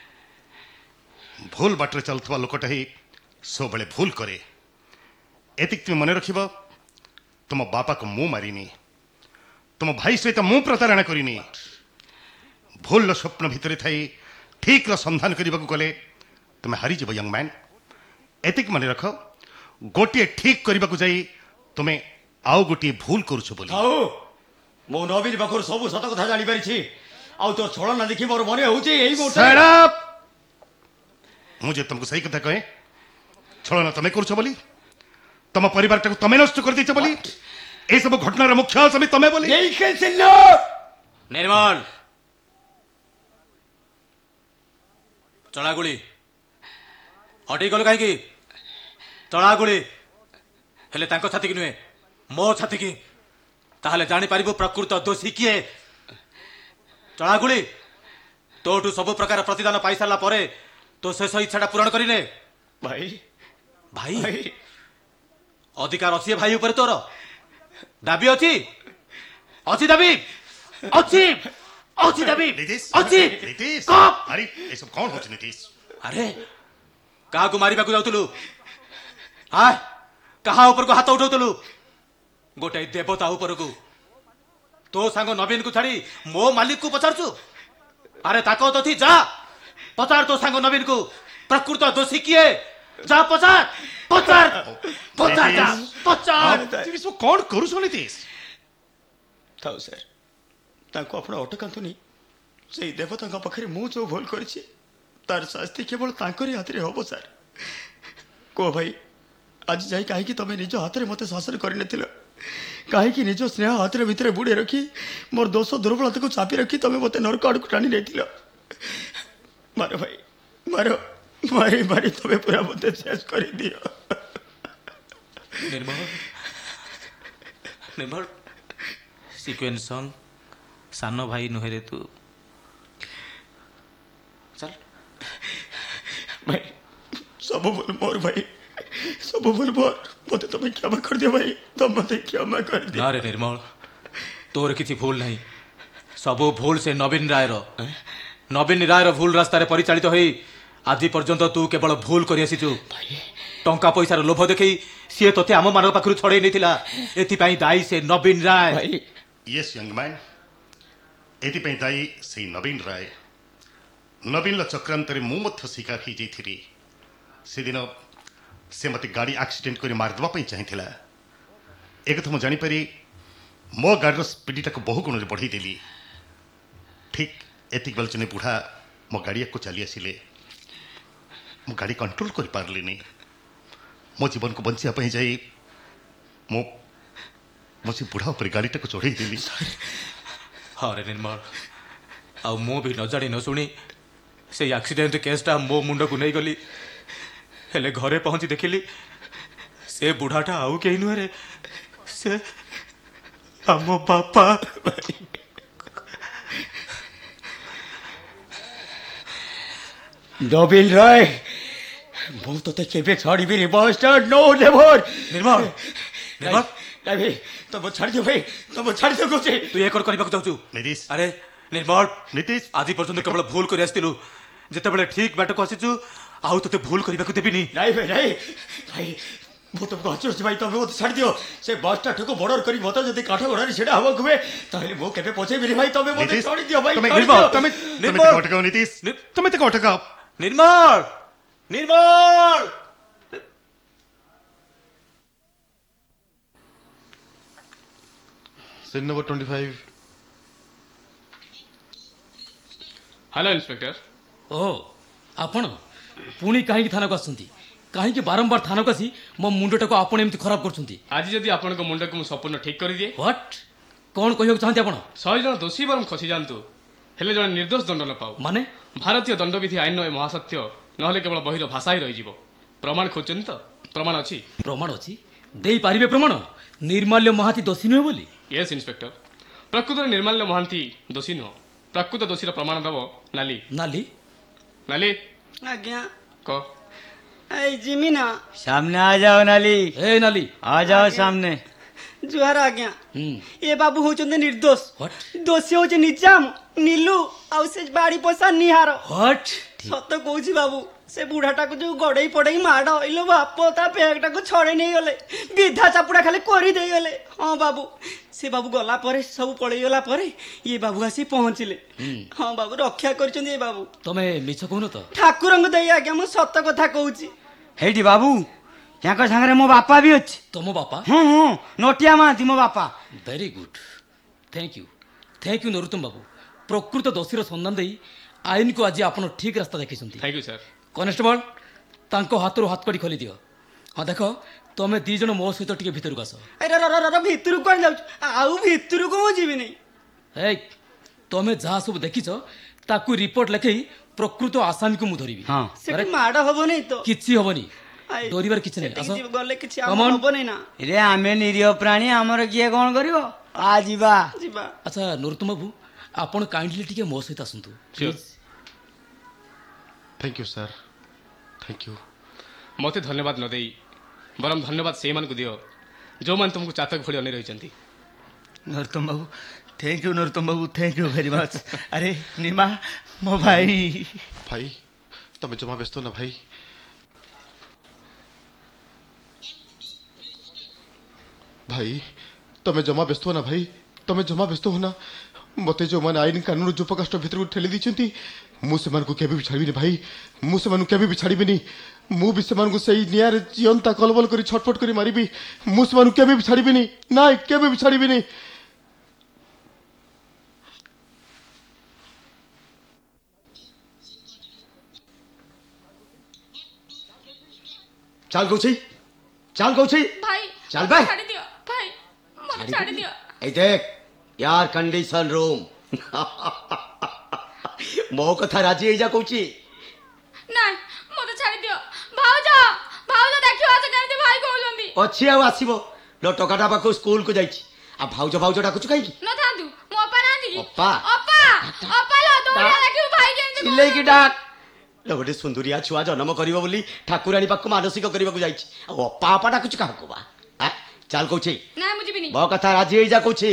S5: ଭୁଲ ବାଟରେ ଚାଲୁଥିବା ଲୋକଟା ହିଁ ସବୁବେଳେ ଭୁଲ କରେ। ଏତିକି ତୁମେ ମନେ ରଖିବ ତୁମ ବାପାକୁ ମୁଁ ମାରିନି। ତୁମ ଭାଇ ସହିତ ମୁଁ ପ୍ରତାରଣା କରିନି। ଭୁଲର ସ୍ୱପ୍ନ ଭିତରେ ଥାଇ ଠିକ୍ର ସନ୍ଧାନ କରିବାକୁ ଗଲେ ତୁମେ ହାରିଯିବ ୟଙ୍ଗ ମ୍ୟାନ୍। ଏତିକି ମନେ ରଖ ଗୋଟିଏ ଠିକ୍ କରିବାକୁ ଯାଇ ତୁମେ ଆଉ ଗୋଟିଏ ଭୁଲ କରୁଛ ବୋଲି।
S10: ଆଉ ମୁଁ ନବୀନ ପାଖରୁ ସବୁ ସତ କଥା ଜାଣିପାରିଛି। ଆଉ ତୋ ଛଳନା ଦେଖି ମୋର ମନେ ହଉଛି ଏଇ
S5: Shut up! ମୁଁ ଯେ ତୁମକୁ ସେଇ କଥା କହେ ଛଳନା ତମେ କରୁଛ ବୋଲି ତମ ପରିବାରଟାକୁ ତମେ ନଷ୍ଟ କରିଦେଇଛ ବୋଲି ଏସବୁ ଘଟଣାର ମୁଖ୍ୟ ଆସାମୀ ତମେ ବୋଲି।
S8: ନିର୍ମଳ ଚଳାଗୁଳି ହଟେଇ ଗଲୁ କାହିଁକି? ଚଳାଗୁଳି ହେଲେ ତାଙ୍କ ଛାତିକି ନୁହେଁ ମୋ ଛାତିକି। ତାହେଲେ ଜାଣିପାରିବୁ ପ୍ରକୃତ ଦୋଷୀ କିଏ। ଚଳାଗୁଳି ତୋଠୁ ସବୁ ପ୍ରକାର ପ୍ରତିଦାନ ପାଇସାରିଲା ପରେ ତୋ ଶେଷ ଇଚ୍ଛାଟା ପୂରଣ କରିନେ।
S10: ଭାଇ
S8: ଭାଇ ଅଧିକାର ଅଛି ଏ ଭାଇ ଉପରେ ତୋର? ଦାବି ଅଛି? ଅଛି ଦାବି? ଅଛି ଅଛି ଦାବି? ଅଛି?
S5: ଆରେ ଏସବୁ କଣ ହଉଛି ନିତୀଶ?
S8: ଆରେ କାହାକୁ ମାରିବାକୁ ଯାଉଥିଲୁ? ଆ କାହା ଉପରକୁ ହାତ ଉଠାଉଥିଲୁ? ଗୋଟାଏ ଦେବତା ଉପରକୁ। ତୋ ସାଙ୍ଗ ନବୀନକୁ ଛାଡ଼ି ମୋ ମାଲିକକୁ ପଚାରୁଛୁ? ଆରେ ତାକତ ଅଛି, ଯା ପଚାର ତୋ ସାଙ୍ଗ ନବୀନକୁ ପ୍ରକୃତ ଦୋଷୀ କିଏ? ଯା ପଚାର ପଚାର ପଚାର ଯା ପଚାର।
S5: କଣ କରୁଛ ନିତୀଶ?
S9: ଥାଉ ସାର୍, ତାଙ୍କୁ ଆପଣ ଅଟକାନ୍ତୁନି। ସେଇ ଦେବତାଙ୍କ ପାଖରେ ମୁଁ ଯେଉଁ ଭୁଲ କରିଛି ତାର ଶାସ୍ତି କେବଳ ତାଙ୍କରି ହାତରେ ହବ ସାର୍। କୁହ ଭାଇ, ଆଜି ଯାଇ କାହିଁକି ତମେ ନିଜ ହାତରେ ମୋତେ ଶାସନ କରିନଥିଲ? କାହିଁକି ନିଜ ସ୍ନେହ ହାତରେ ଭିତରେ ବୁଡ଼େଇ ରଖି ମୋର ଦୋଷ ଦୁର୍ବଳତାକୁ ଚାପି ରଖି ତମେ ମୋତେ ନରକ ଆଡ଼କୁ ଟାଣି ନେଇଥିଲ? ମାର ଭାଇ ମାର, ମାରି ମାରି ତମେ ପୁରା ମୋତେ ଶେଷ କରିଦିଅ।
S8: ନିର୍ମଳ ନିର୍ମଳ ସିକ୍ୱେନ୍ସ ସଙ୍ଗ ସାନ ଭାଇ ନୁହେଁରେ ତୁ। ଚାଲ
S9: ଭାଇ, ସବୁ ଭୁଲ ମୋର ଭାଇ, ସବୁ ଭୁଲ ମୋର। ମୋତେ ତମେ କ୍ଷମା କରିଦିଅ ଭାଇ, ତମେ ମୋତେ କ୍ଷମା କରିଦିଅ।
S8: ନା ରେ ନିର୍ମଳ, ତୋର କିଛି ଭୁଲ ନାହିଁ। ସବୁ ଭୁଲ ସେ ନବୀନ ରାୟର। ନବୀନ ରାୟର ଭୁଲ ରାସ୍ତାରେ ପରିଚାଳିତ ହୋଇ ଆଜି ପର୍ଯ୍ୟନ୍ତ ତୁ କେବଳ ଭୁଲ କରି ଆସିଛୁ। ଟଙ୍କା ପଇସାର ଲୋଭ ଦେଖେଇ ସିଏ ତୋତେ ଆମମାନଙ୍କ ପାଖରୁ ଛଡ଼େଇ ନେଇଥିଲା। ଏଥିପାଇଁ ଦାୟୀ ସେ ନବୀନ ରାୟ।
S5: ୟେସ୍ ୟଙ୍ଗ ମ୍ୟାନ୍, ଏଥିପାଇଁ ଦାୟୀ ସେଇ ନବୀନ ରାୟ। ନବୀନର ଚକ୍ରାନ୍ତରେ ମୁଁ ମଧ୍ୟ ଶିକାର ହେଇଯାଇଥିଲି। ସେଦିନ ସେ ମୋତେ ଗାଡ଼ି ଆକ୍ସିଡେଣ୍ଟ କରି ମାରିଦେବା ପାଇଁ ଚାହିଁଥିଲା। ଏକଥା ମୁଁ ଜାଣିପାରି ମୋ ଗାଡ଼ିର ସ୍ପିଡ଼ଟାକୁ ବହୁ ଗୁଣରେ ବଢ଼େଇ ଦେଲି। ଠିକ୍ ଏତିକି ବେଳେ ଜଣେ ବୁଢ଼ା ମୋ ଗାଡ଼ି ଆଗକୁ ଚାଲି ଆସିଲେ। ମୁଁ ଗାଡ଼ି କଣ୍ଟ୍ରୋଲ କରିପାରିଲିନି। ମୋ ଜୀବନକୁ ବଞ୍ଚିବା ପାଇଁ ଯାଇ ମୁଁ ମୁଁ ସେ ବୁଢ଼ା ଉପରେ ଗାଡ଼ିଟାକୁ ଚଢ଼େଇ ଦେଲି।
S8: ହଁ ରେ ନିର୍ମଳ, ଆଉ ମୁଁ ବି ନ ଜାଣି ନ ଶୁଣି ସେଇ ଆକ୍ସିଡେଣ୍ଟ କେସ୍ଟା ମୋ ମୁଣ୍ଡକୁ ନେଇଗଲି। ହେଲେ ଘରେ ପହଞ୍ଚି ଦେଖିଲି ସେ ବୁଢ଼ାଟା ଆଉ କେହି ନୁହେଁ ରେ, ସେ ଆମ ବାପା।
S9: ନବୀନ ରାୟ, ମୁଁ ତତେ କେବେ ଛାଡ଼ିବିନି ବାଷ୍ଟର୍ଡ। No never.
S8: ନିର୍ମଳ ନିର୍ମଳ
S9: ନାଇଁ ଭାଇ, ତମ ଛାଡ଼ିଦିଅ ଭାଇ, ତମ ଛାଡ଼ିଦିଅ କହୁଛି।
S8: ତୁ ଏ କଣ କରିବାକୁ ଚାହୁଁଛୁ?
S5: ନିତୀଶ,
S8: ଆରେ ନିର୍ମଳ,
S5: ନିତୀଶ,
S8: ଆଜି ପର୍ଯ୍ୟନ୍ତ କେବଳ ଭୁଲ କରି ଆସିଥିଲୁ। ଯେତେବେଳେ ଠିକ ବାଟକୁ ଆସିଛୁ ଆଉ ତୋତେ ଭୁଲ କରିବାକୁ ଦେବିନି।
S9: ନାଇଁ ଭାଇ, ନାଇଁ ଭାଇ, ମୁଁ ତମକୁ ହଚୁଛି ଭାଇ, ତମେ ମୋତେ ଛାଡ଼ିଦିଅ। ସେ ବସ୍ଟାଠୁକୁ ବର୍ଡର କରି ମୋତେ ଯଦି କାଠ ଗଡ଼ାରେ ଛିଡ଼ା ହେବାକୁ ହୁଏ ତାହେଲେ ମୁଁ କେବେ ପଛେଇବିନି ଭାଇ। ତମେ ମୋତେ ଛାଡ଼ିଦିଅ ଭାଇ।
S5: ତମେ
S8: ନିର୍ମଳ,
S5: ତମେ ତମେ ତାକୁ ଅଟକାଅ ନିତୀଶ, ତମେ ତାକୁ ଅଟକାଅ।
S8: Nirmal Nirmal
S12: Cell number twenty-five.
S11: Hello inspector.
S13: ଓହୋ, ଆପଣ ପୁଣି କାହିଁକି ଥାନାକୁ ଆସୁଛନ୍ତି? କାହିଁକି ବାରମ୍ବାର ଥାନାକୁ ଆସି ମୋ ମୁଣ୍ଡଟାକୁ ଆପଣ ଏମିତି ଖରାପ କରୁଛନ୍ତି?
S11: ଆଜି ଯଦି ଆପଣଙ୍କ ମୁଣ୍ଡକୁ ମୁଁ ସମ୍ପୂର୍ଣ୍ଣ ଠିକ୍ କରିଦିଏ।
S13: ହ୍ୱାଟ୍? କ'ଣ କହିବାକୁ ଚାହାନ୍ତି ଆପଣ?
S11: ଶହେ ଜଣ ଦୋଷୀ ବରଂ ଖସି ଯାଆନ୍ତୁ, ହେଲେ ଜଣେ ନିର୍ଦ୍ଦୋଷ ଦଣ୍ଡ ନ ପାଉ।
S13: ମାନେ?
S11: ଭାରତୀୟ ଦଣ୍ଡବିଧି ଆଇନର ଏ ମହାସତ୍ୟ ନହେଲେ କେବଳ ବହିର ଭାଷା ହିଁ ରହିଯିବ। ପ୍ରମାଣ ଖୋଜୁଛନ୍ତି ତ? ପ୍ରମାଣ ଅଛି।
S13: ପ୍ରମାଣ ଅଛି? ଦେଇପାରିବେ ପ୍ରମାଣ? ନିର୍ମାଲ୍ୟ ମହାନ୍ତି ଦୋଷୀ ନୁହେଁ ବୋଲି?
S11: ୟେସ୍ ଇନ୍ସପେକ୍ଟର, ପ୍ରକୃତରେ ନିର୍ମାଲ୍ୟ ମହାନ୍ତି ଦୋଷୀ ନୁହଁ। ପ୍ରକୃତ ଦୋଷୀର ପ୍ରମାଣ ଦେବ ନାଲି।
S13: ନାଲି?
S11: ନାଲି
S2: ଆଜ୍ଞା
S11: କହ।
S2: এই জিমি না
S14: सामने आ जाओ नाली।
S13: ए नाली
S14: आ जाओ सामने।
S2: जुहार आज्ञा। ए बाबू होचंदे निर्दोष। दोषी होचे निजाम नीलू आउ से बाड़ी पोसा निहार।
S13: व्हाट?
S2: सत कहूची बाबू, से बुढ़ाटा को जो गड़ई पड़ई माड़ हइलो बाप ता पेगटा को छड़े नहीं गले, विधा चापुड़ा खाली कोरी दे गले। हां बाबू, से बाबू गला परे सब पड़ई गला परे ये बाबू आसी पहुंचले। हां बाबू, रक्षा करचंदी ए बाबू।
S13: तमे मिछ कहनो तो?
S2: ठाकुरंग दई आज्ञा, मु सत कथा कहूची।
S14: हेडी बाबू, याको संगरे मो बापा भी अछि।
S13: तमो बापा?
S14: हूं हूं, नोटिया मांती मो बापा।
S13: Very good, thank you thank you Narottam बाबू। प्रकृत दोषीर सन्धान देई आईन को आज आपण ठीक रास्ता देखिसंती।
S11: Thank you sir.
S13: कनेस्टेबल, तांको हाथरू हाथ कड़ी खोली दियो। हाँ देख, तमे दी जन मो सहित टिके भितर को आस।
S2: अरे र र र भितर को जाउ, आउ भितर को मो जीवी नहीं।
S13: ए, तमे जहा सब देखिछ ताकू रिपोर्ट लेखई प्रकृत आसामी को मु धरिबी।
S14: हां,
S2: सेठी माड होबो नहीं तो
S13: किछि होबनी, डरिबार किछि नै। आस
S2: गले किछि हम होबो नहीं ना।
S14: रे आमे निरीह प्राणी, हमर किए कोन करिवो? आ जीवा
S2: जीवा।
S13: अच्छा नरोत्तम बाबू, आपण काइंडली टिके मो सहित आसंतु please.
S12: Thank you sir, thank you.
S11: मते धन्यवाद न देई ବରଂ ଧନ୍ୟବାଦ ସେଇମାନଙ୍କୁ ଦିଅ ଯେଉଁମାନେ ତୁମକୁ ଚାତକ ଭଳି ଅନେଇ ରହିଛନ୍ତି।
S3: ନରୋତ୍ତମ ବାବୁ ଥ୍ୟାଙ୍କ ୟୁ ନରୋତ୍ତମ ବାବୁ ଥ୍ୟାଙ୍କ ୟୁ ଭେରି ମଚ୍। ଆରେ ନିମା ମୋ ଭାଇ।
S5: ଭାଇ ତମେ ଜମା ବ୍ୟସ୍ତ ନା ଭାଇ। ଭାଇ ତମେ ଜମା ବ୍ୟସ୍ତ ନା ଭାଇ ତମେ ଜମା ବ୍ୟସ୍ତ ହୋ ନା। ମତେ ଯେଉଁମାନେ ଆଇନ କାନୁନ ଯୁବକାଷ୍ଟ ଭିତରକୁ ଠେଲି ଦେଇଛନ୍ତି ମୁଁ ସେମାନଙ୍କୁ କେବେ ବି ଛାଡ଼ିବିନି ଭାଇ। ମୁଁ ସେମାନଙ୍କୁ କେବେ ବି ଛାଡ଼ିବିନି। ମୁଁ ବି ସେମାନଙ୍କୁ ସେଇ ନିଆଁରେ ଜିଅନ୍ତା କଲବଲ କରି ଛଟପଟ କରି ମାରିବି। ମୁଁ ସେମାନଙ୍କୁ କେବେ ବି ଛାଡ଼ିବିନି। ନାଇଁ କେବେ ବି ଛାଡ଼ିବିନି।
S9: ଚାଲ କହୁଛି ଚାଲ କହୁଛି
S7: ଭାଇ
S9: ଚାଲ ବେ
S7: ଛାଡ଼ି ଦିଅ ଭାଇ ମୋତେ ଛାଡ଼ି ଦିଅ।
S9: এই দেখ এয়ার কন্ডিশন রুম ମୋ କଥା ରାଜି ହେଇଯା କହୁଛି।
S7: ନାଇଁ ମୋତେ ଛାଡ଼ି ଦିଅ। ଭାଉଜ ଭାଉଜ ଦେଖିବ ଆଜି କେମିତି ଭାଇ କହୁଛନ୍ତି।
S9: ଅଛି ଆଉ ଆସିବ ଲୋ ଟୋକାଟା ପାଖକୁ ସ୍କୁଲକୁ ଯାଇଛି। ଆଉ ଭାଉଜ ଭାଉଜ ଡାକୁଛୁ କାହିଁକି?
S7: ନଥାନ୍ତୁ ମୋ ଅପା ନାହାନ୍ତି କି?
S9: ଅପା
S7: ଅପା ଅପା ଲୋ ଦୌଡ଼ିଆ ଦେଖିବୁ ଭାଇ କେମିତି
S9: ଚିଲେଇକି ଡାକ। ଲୋ ଗୋଟେ ସୁନ୍ଦରିଆ ଛୁଆ ଜନ୍ମ କରିବ ବୋଲି ଠାକୁରାଣୀ ପାଖକୁ ମାନସିକ କରିବାକୁ ଯାଇଛି। ଆଉ ଅପା ଅପା ଡାକୁଛୁ କାହାକୁ ବା? ଚାଲ କହୁଛି
S7: ନାଇଁ ମୁଁ ଯିବିନି।
S9: ମୋ କଥା ରାଜି ହେଇଯା କହୁଛି।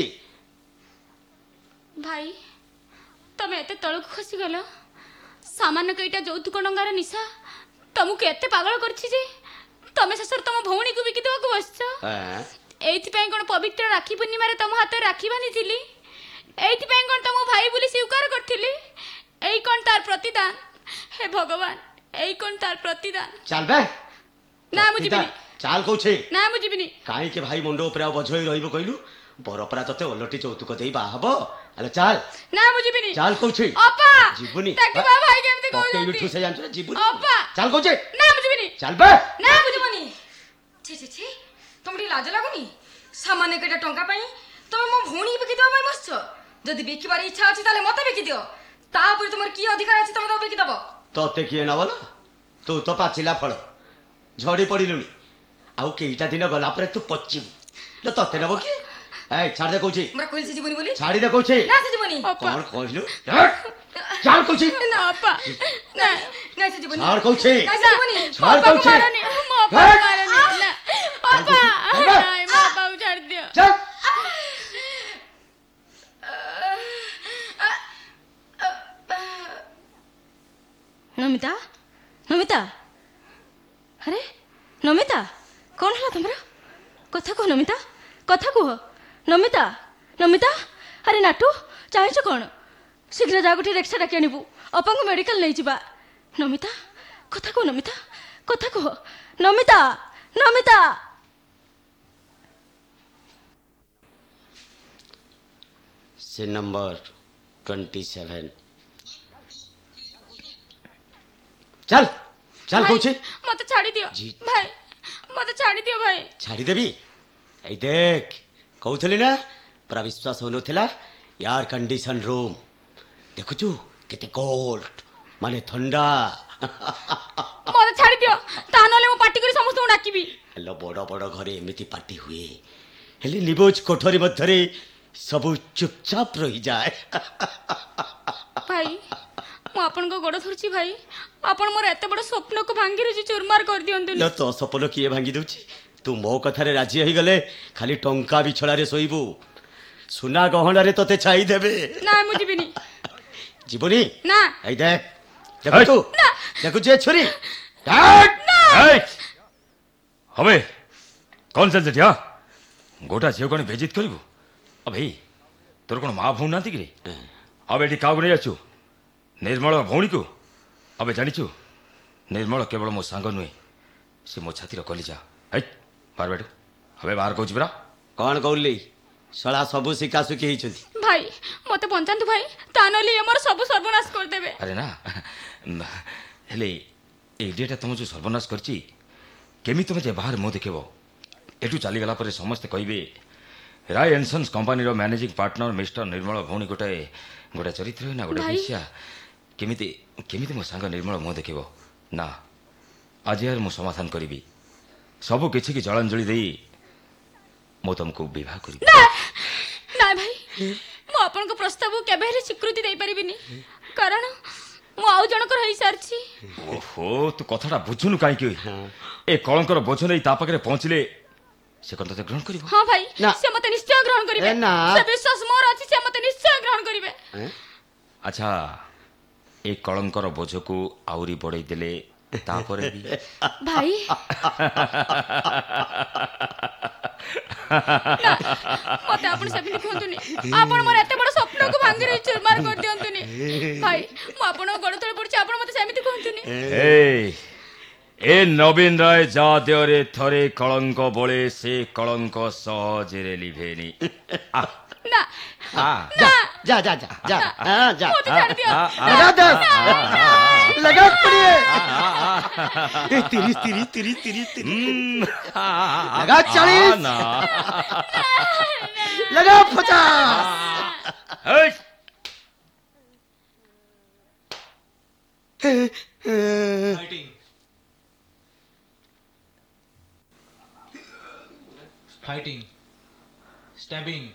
S7: ଭାଇ ତମେ ଏତେ ତଳକୁ ଖସିଗଲ। ସାମାନ୍ୟ କେଇଟା ଯୌତୁକ ଟଙ୍କାର ନିଶା ତମକୁ ଏତେ ପାଗଳ କରିଛି ଯେ ତମେ ଶେଷରେ ତମ ଭଉଣୀକୁ ବିକି ଦେବାକୁ ବସିଛ। ଏଇଥିପାଇଁ କ'ଣ ପବିତ୍ର ରାକ୍ଷୀ ପୂର୍ଣ୍ଣିମାରେ ତମ ହାତରେ ରାକ୍ଷୀ ବାନ୍ଧିଥିଲି? ଏଇଥିପାଇଁ କ'ଣ ତମ ଭାଇ ବୋଲି ସ୍ୱୀକାର କରିଥିଲି? ଏଇ କ'ଣ ତାର ପ୍ରତିଦାନ? ହେ ଭଗବାନ ଏଇ କ'ଣ ତାର ପ୍ରତିଦାନ?
S9: ଚାଲ ବେ
S7: ନା ମୁଁ ଯିବିନି।
S9: ଚାଲ କହୁଛି
S7: ନା ମୁଁ ଯିବିନି।
S9: କାହିଁକି ଭାଇ ମୁଣ୍ଡ ଉପରେ ଆଉ ବୋଝ ହୋଇ ରହିବ କହିଲୁ? ବରପରା ତତେ ଓଲଟି ଯୌତୁକ ଦେଇ ବାହା ହବ। ଆଲେ ଚାଲ।
S7: ନା ମୁଁ ଯିବିନି।
S9: ଚାଲ କହୁଛି
S7: ଅପା
S9: ଯିବୁନି।
S7: ଦେଖିବା ଭାଇ କେମିତି
S9: ପକେଇ
S7: କହୁଛନ୍ତି।
S9: ଉଠୁ ସେ ଜାଣିଛୁ ଯିବୁନି।
S7: ଅପା
S9: ଚାଲ କହୁଛି
S7: ନା ମୁଁ ଯିବିନି।
S9: ଚାଲ ବେ
S7: ନା ମୁଁ ଯିବିନି। ଛି ଛି ଛି ତମକୁ ଟିକେ ଲାଜ ଲାଗୁନି? ସାମାନ୍ୟ କେଇଟା ଟଙ୍କା ପାଇଁ ତମେ ମୋ ଭଉଣୀକୁ ବିକି ଦେବା ପାଇଁ ବସିଛ। ଯଦି ବିକିବାର ଇଚ୍ଛା ଅଛି ତାହେଲେ ମତେ ବିକି ଦିଅ। ତାପରେ ତୁମର କି ଅଧିକାର ଅଛି ତମେ ତାକୁ ବିକି ଦବ?
S9: ତତେ କିଏ ନବ ନା? ତୁ ତ ପାଚିଲା ଫଳ ଝଡ଼ି ପଡ଼ିଲୁଣି। ଆଉ କେଇଟା ଦିନ ଗଲା ପରେ ତୁ ପଚିବୁ। ତତେ ନବ କିଏ? এই ছাড় দে কইছি
S7: আমরা কইছি জীবনী বলি
S9: ছাড়ি দে কইছি
S7: না সে জীবনী
S9: কোন কইলু ছাড় কইছি
S7: না আপা না না সে জীবনী
S9: ছাড় কইছি
S7: না সে জীবনী
S9: ছাড় কইছি
S7: মো আপা মারনি না আপা নাই মো আপা ছাড় দিও
S9: চল
S6: नमिता नमिता अरे नमिता कौन है तुम्हारा कथा कह नमिता कथा कह नमिता नमिता अरे नाटू चाहछ कौन शीघ्र जा गोटे रिक्शा डाकी आनबू अपा को मेडिकल नहीं जा नमिता कथा कह नमिता कथा कह नमिता नमिता
S9: से नंबर ट्वेंटी सेवन चल चल कौचे
S7: मत छाड़ी दियो भाई मत छाड़ी दियो भाई
S9: छाड़ी देबी ए देख कहउथली ना पूरा विश्वास होनथला यार कंडीशन रूम देखुछु केते कोल्ड माने ठंडा
S7: मत छाड़ी दियो ता नले मो पार्टी करी समस्त डाकीबी
S9: हेलो बड़ बड़ घरे एमिति पार्टी हुए हेले निबोज कोठरी मध्यरे सब चुपचाप रही जाए
S7: भाई मु आपन को गोड़ धरछि भाई आपन मोर एते बड़ स्वप्न को भांगी रे चुरमार कर दियंतु
S9: न तो सपन किए भांगी दउछि तू मो कथा रे राजी होई गले खाली टंका बिछड़ा रे सोइबू सुना गहना रे तते छाई देबे
S7: ना मु जीविनी
S9: जीवनी
S7: ना
S9: ए देख देखु तू
S7: ना
S9: देखु जे छोरी
S10: ना हबे कौन से जटिया गोटा झियो कोन बेजित करिवु अब भाई तोर कोन मां भौ नाती कि अब एठी काउ नै आछु निर्मल भौणी को अब जानिछु निर्मल केवल मो सांग नुहे से मो छातीर कलिजा है बार बेटू हबे बाहर कहू बरा
S9: कौन कहली सला सबु सिका सुकी हिचुंती
S7: भाई मते पंचांतु भाई ता नली हमर सब सर्वनाश कर देबे
S10: अरे ना हेले ए डेटा तुम जो सर्वनाश करची केमी तुम जे बाहर मो देखबो एटू चली गला पर समस्त कहबे राय एनसन्स कंपनी रो मैनेजिंग पार्टनर मिस्टर निर्मल भौणी गोटे गोटे चरित्र है ना गोटे विषया केमिति केमिति मो सांग निर्मल मो देखबो ना आज यार मो समाधान करिबी सब किछि की जलांजलि देई मो तुमको विवाह करिबी
S7: ना ना भाई मो अपन को प्रस्ताव केबे रे स्वीकृति दे परिबिनी कारण ମୁଁ ଆଉ ଜଣଙ୍କର ହେଇସାରିଛି।
S10: ଓହୋ ତୁ କଥାଟା ବୁଝୁନୁ କାହିଁକି? ଏ କଳଙ୍କର ବୋଝ ନେଇ ତା ପାଖରେ ପହଞ୍ଚିଲେ ସେ କଣ ତତେ ଗ୍ରହଣ କରିବ?
S7: ହଁ ଭାଇ, ସେ ମତେ ନିଶ୍ଚୟ ଗ୍ରହଣ କରିବେ।
S9: ଏ ନା।
S7: ସେ ବିଶ୍ୱାସ ମୋର ଅଛି, ସେ ମତେ ନିଶ୍ଚୟ ଗ୍ରହଣ କରିବେ।
S10: ଆଚ୍ଛା ଏ କଳଙ୍କର ବୋଝକୁ ଆହୁରି ବଢେଇ ଦେଲେ ତାପରେ ବି
S7: ଭାଇ ମତେ ଆପଣ ସେମିତି କୁହନ୍ତୁନି। ଆପଣ ମୋର ଏତେ ବଡ ସ୍ୱପ୍ନକୁ ଭାଙ୍ଗି ଦେଇ ଚୁରମାର କରିଦିଅନ୍ତୁନି ଭାଇ। ମୁଁ ଆପଣଙ୍କ ଗୋଡ଼ ତଳେ ପଡୁଛି, ଆପଣ ମତେ ସେମିତି କୁହନ୍ତୁନି।
S10: ଏ ନବୀନ ରାୟ ଯାହା ଦେହରେ ଥରେ କଳଙ୍କ ବଳେ ସେ କଳଙ୍କ ସହଜରେ ଲିଭେନି।
S7: ନା
S9: जा जा जा जा जा हाँ, जा
S7: मुझे छोड़ दिया।
S9: लगा दस लगा पड़िए तिरिस तिरिस तिरिस तिरिस तिरिस लगा चालीस लगा पचास
S8: fighting fighting stabbing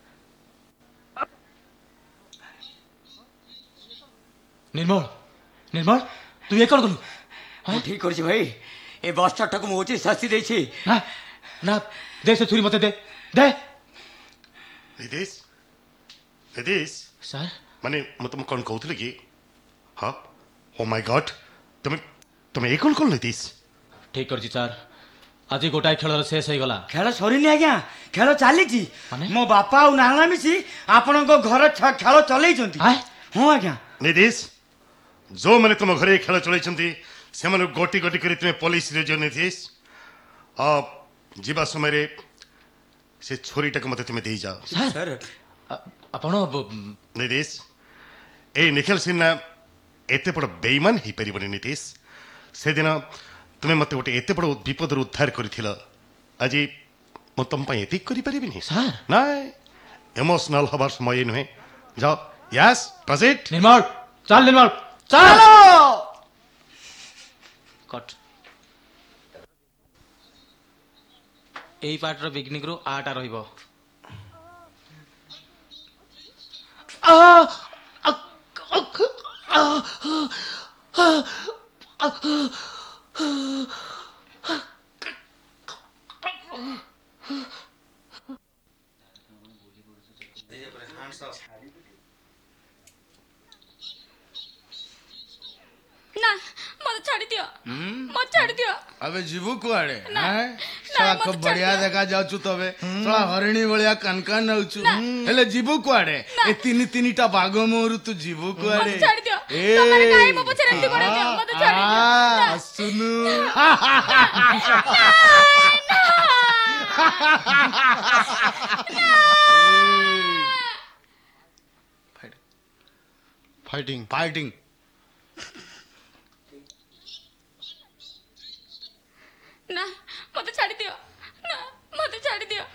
S8: Nirmal Nirmal तू ये कौन कलु?
S9: हाँ ठीक कर भाई ए बस टाक मुझे शास्ति दे
S8: ना ना दे से छुरी मते दे दे
S5: निदेश निदेश
S8: सर
S5: माने म तुम कौन कहूଥିଲି कि हाँ ओ माय गॉड तुम तुम ये कौन कौन निदेश
S8: ठीक कर सर आज गोटाए खेल शेष हो गला।
S14: खेल सरीनी आज्ञा, खेल चली मो बापा और नाना मिसी आपण घर खेल चलई। हाँ आज्ञा
S5: निदेश जो मैंने तुम घरे खेल चलई से मैंने गोटी गोटी कर तुम्हें पुलिस रे जो निदेश जीवा समय रे से छोरीटा को मत तुम्हें दे जाओ
S8: सर आपण
S5: निदेश ए निखिल सिन्हा एते बड़ बेईमान ही परिबनी निदेश से दिन तुम्हें मत गोटे एते बड़ विपद उद्धार करिथिल आज मु तुम पई एतिक करि परिबिनी
S8: सर
S5: ना इमोशनल हबार समय नुहे जाओ यस प्रोसीड
S8: निर्मल चल निर्मल चलो कट एई पार्ट रो बिगिनिंग रो आटा रहिबो आ
S7: ना मत छाड़ी दियो मत छाड़ी दियो।
S12: अबे जीवु कुआड़े हैं साला खूब बढ़िया देखा जाउछु तबे साला हरिणी भलिया कानकान नाउछु हेले जीवु कुआड़े ए तीन तीनटा बाघ मोरु तू जीवु कुआड़े
S7: मत छाड़ी दियो। तमरे काहे मो पछे रंती पड़े दियो मत छाड़ी दियो।
S12: सुनु फाइटिंग फाइटिंग
S7: ना मत छाड़ी दियो ना मत छाड़ी दियो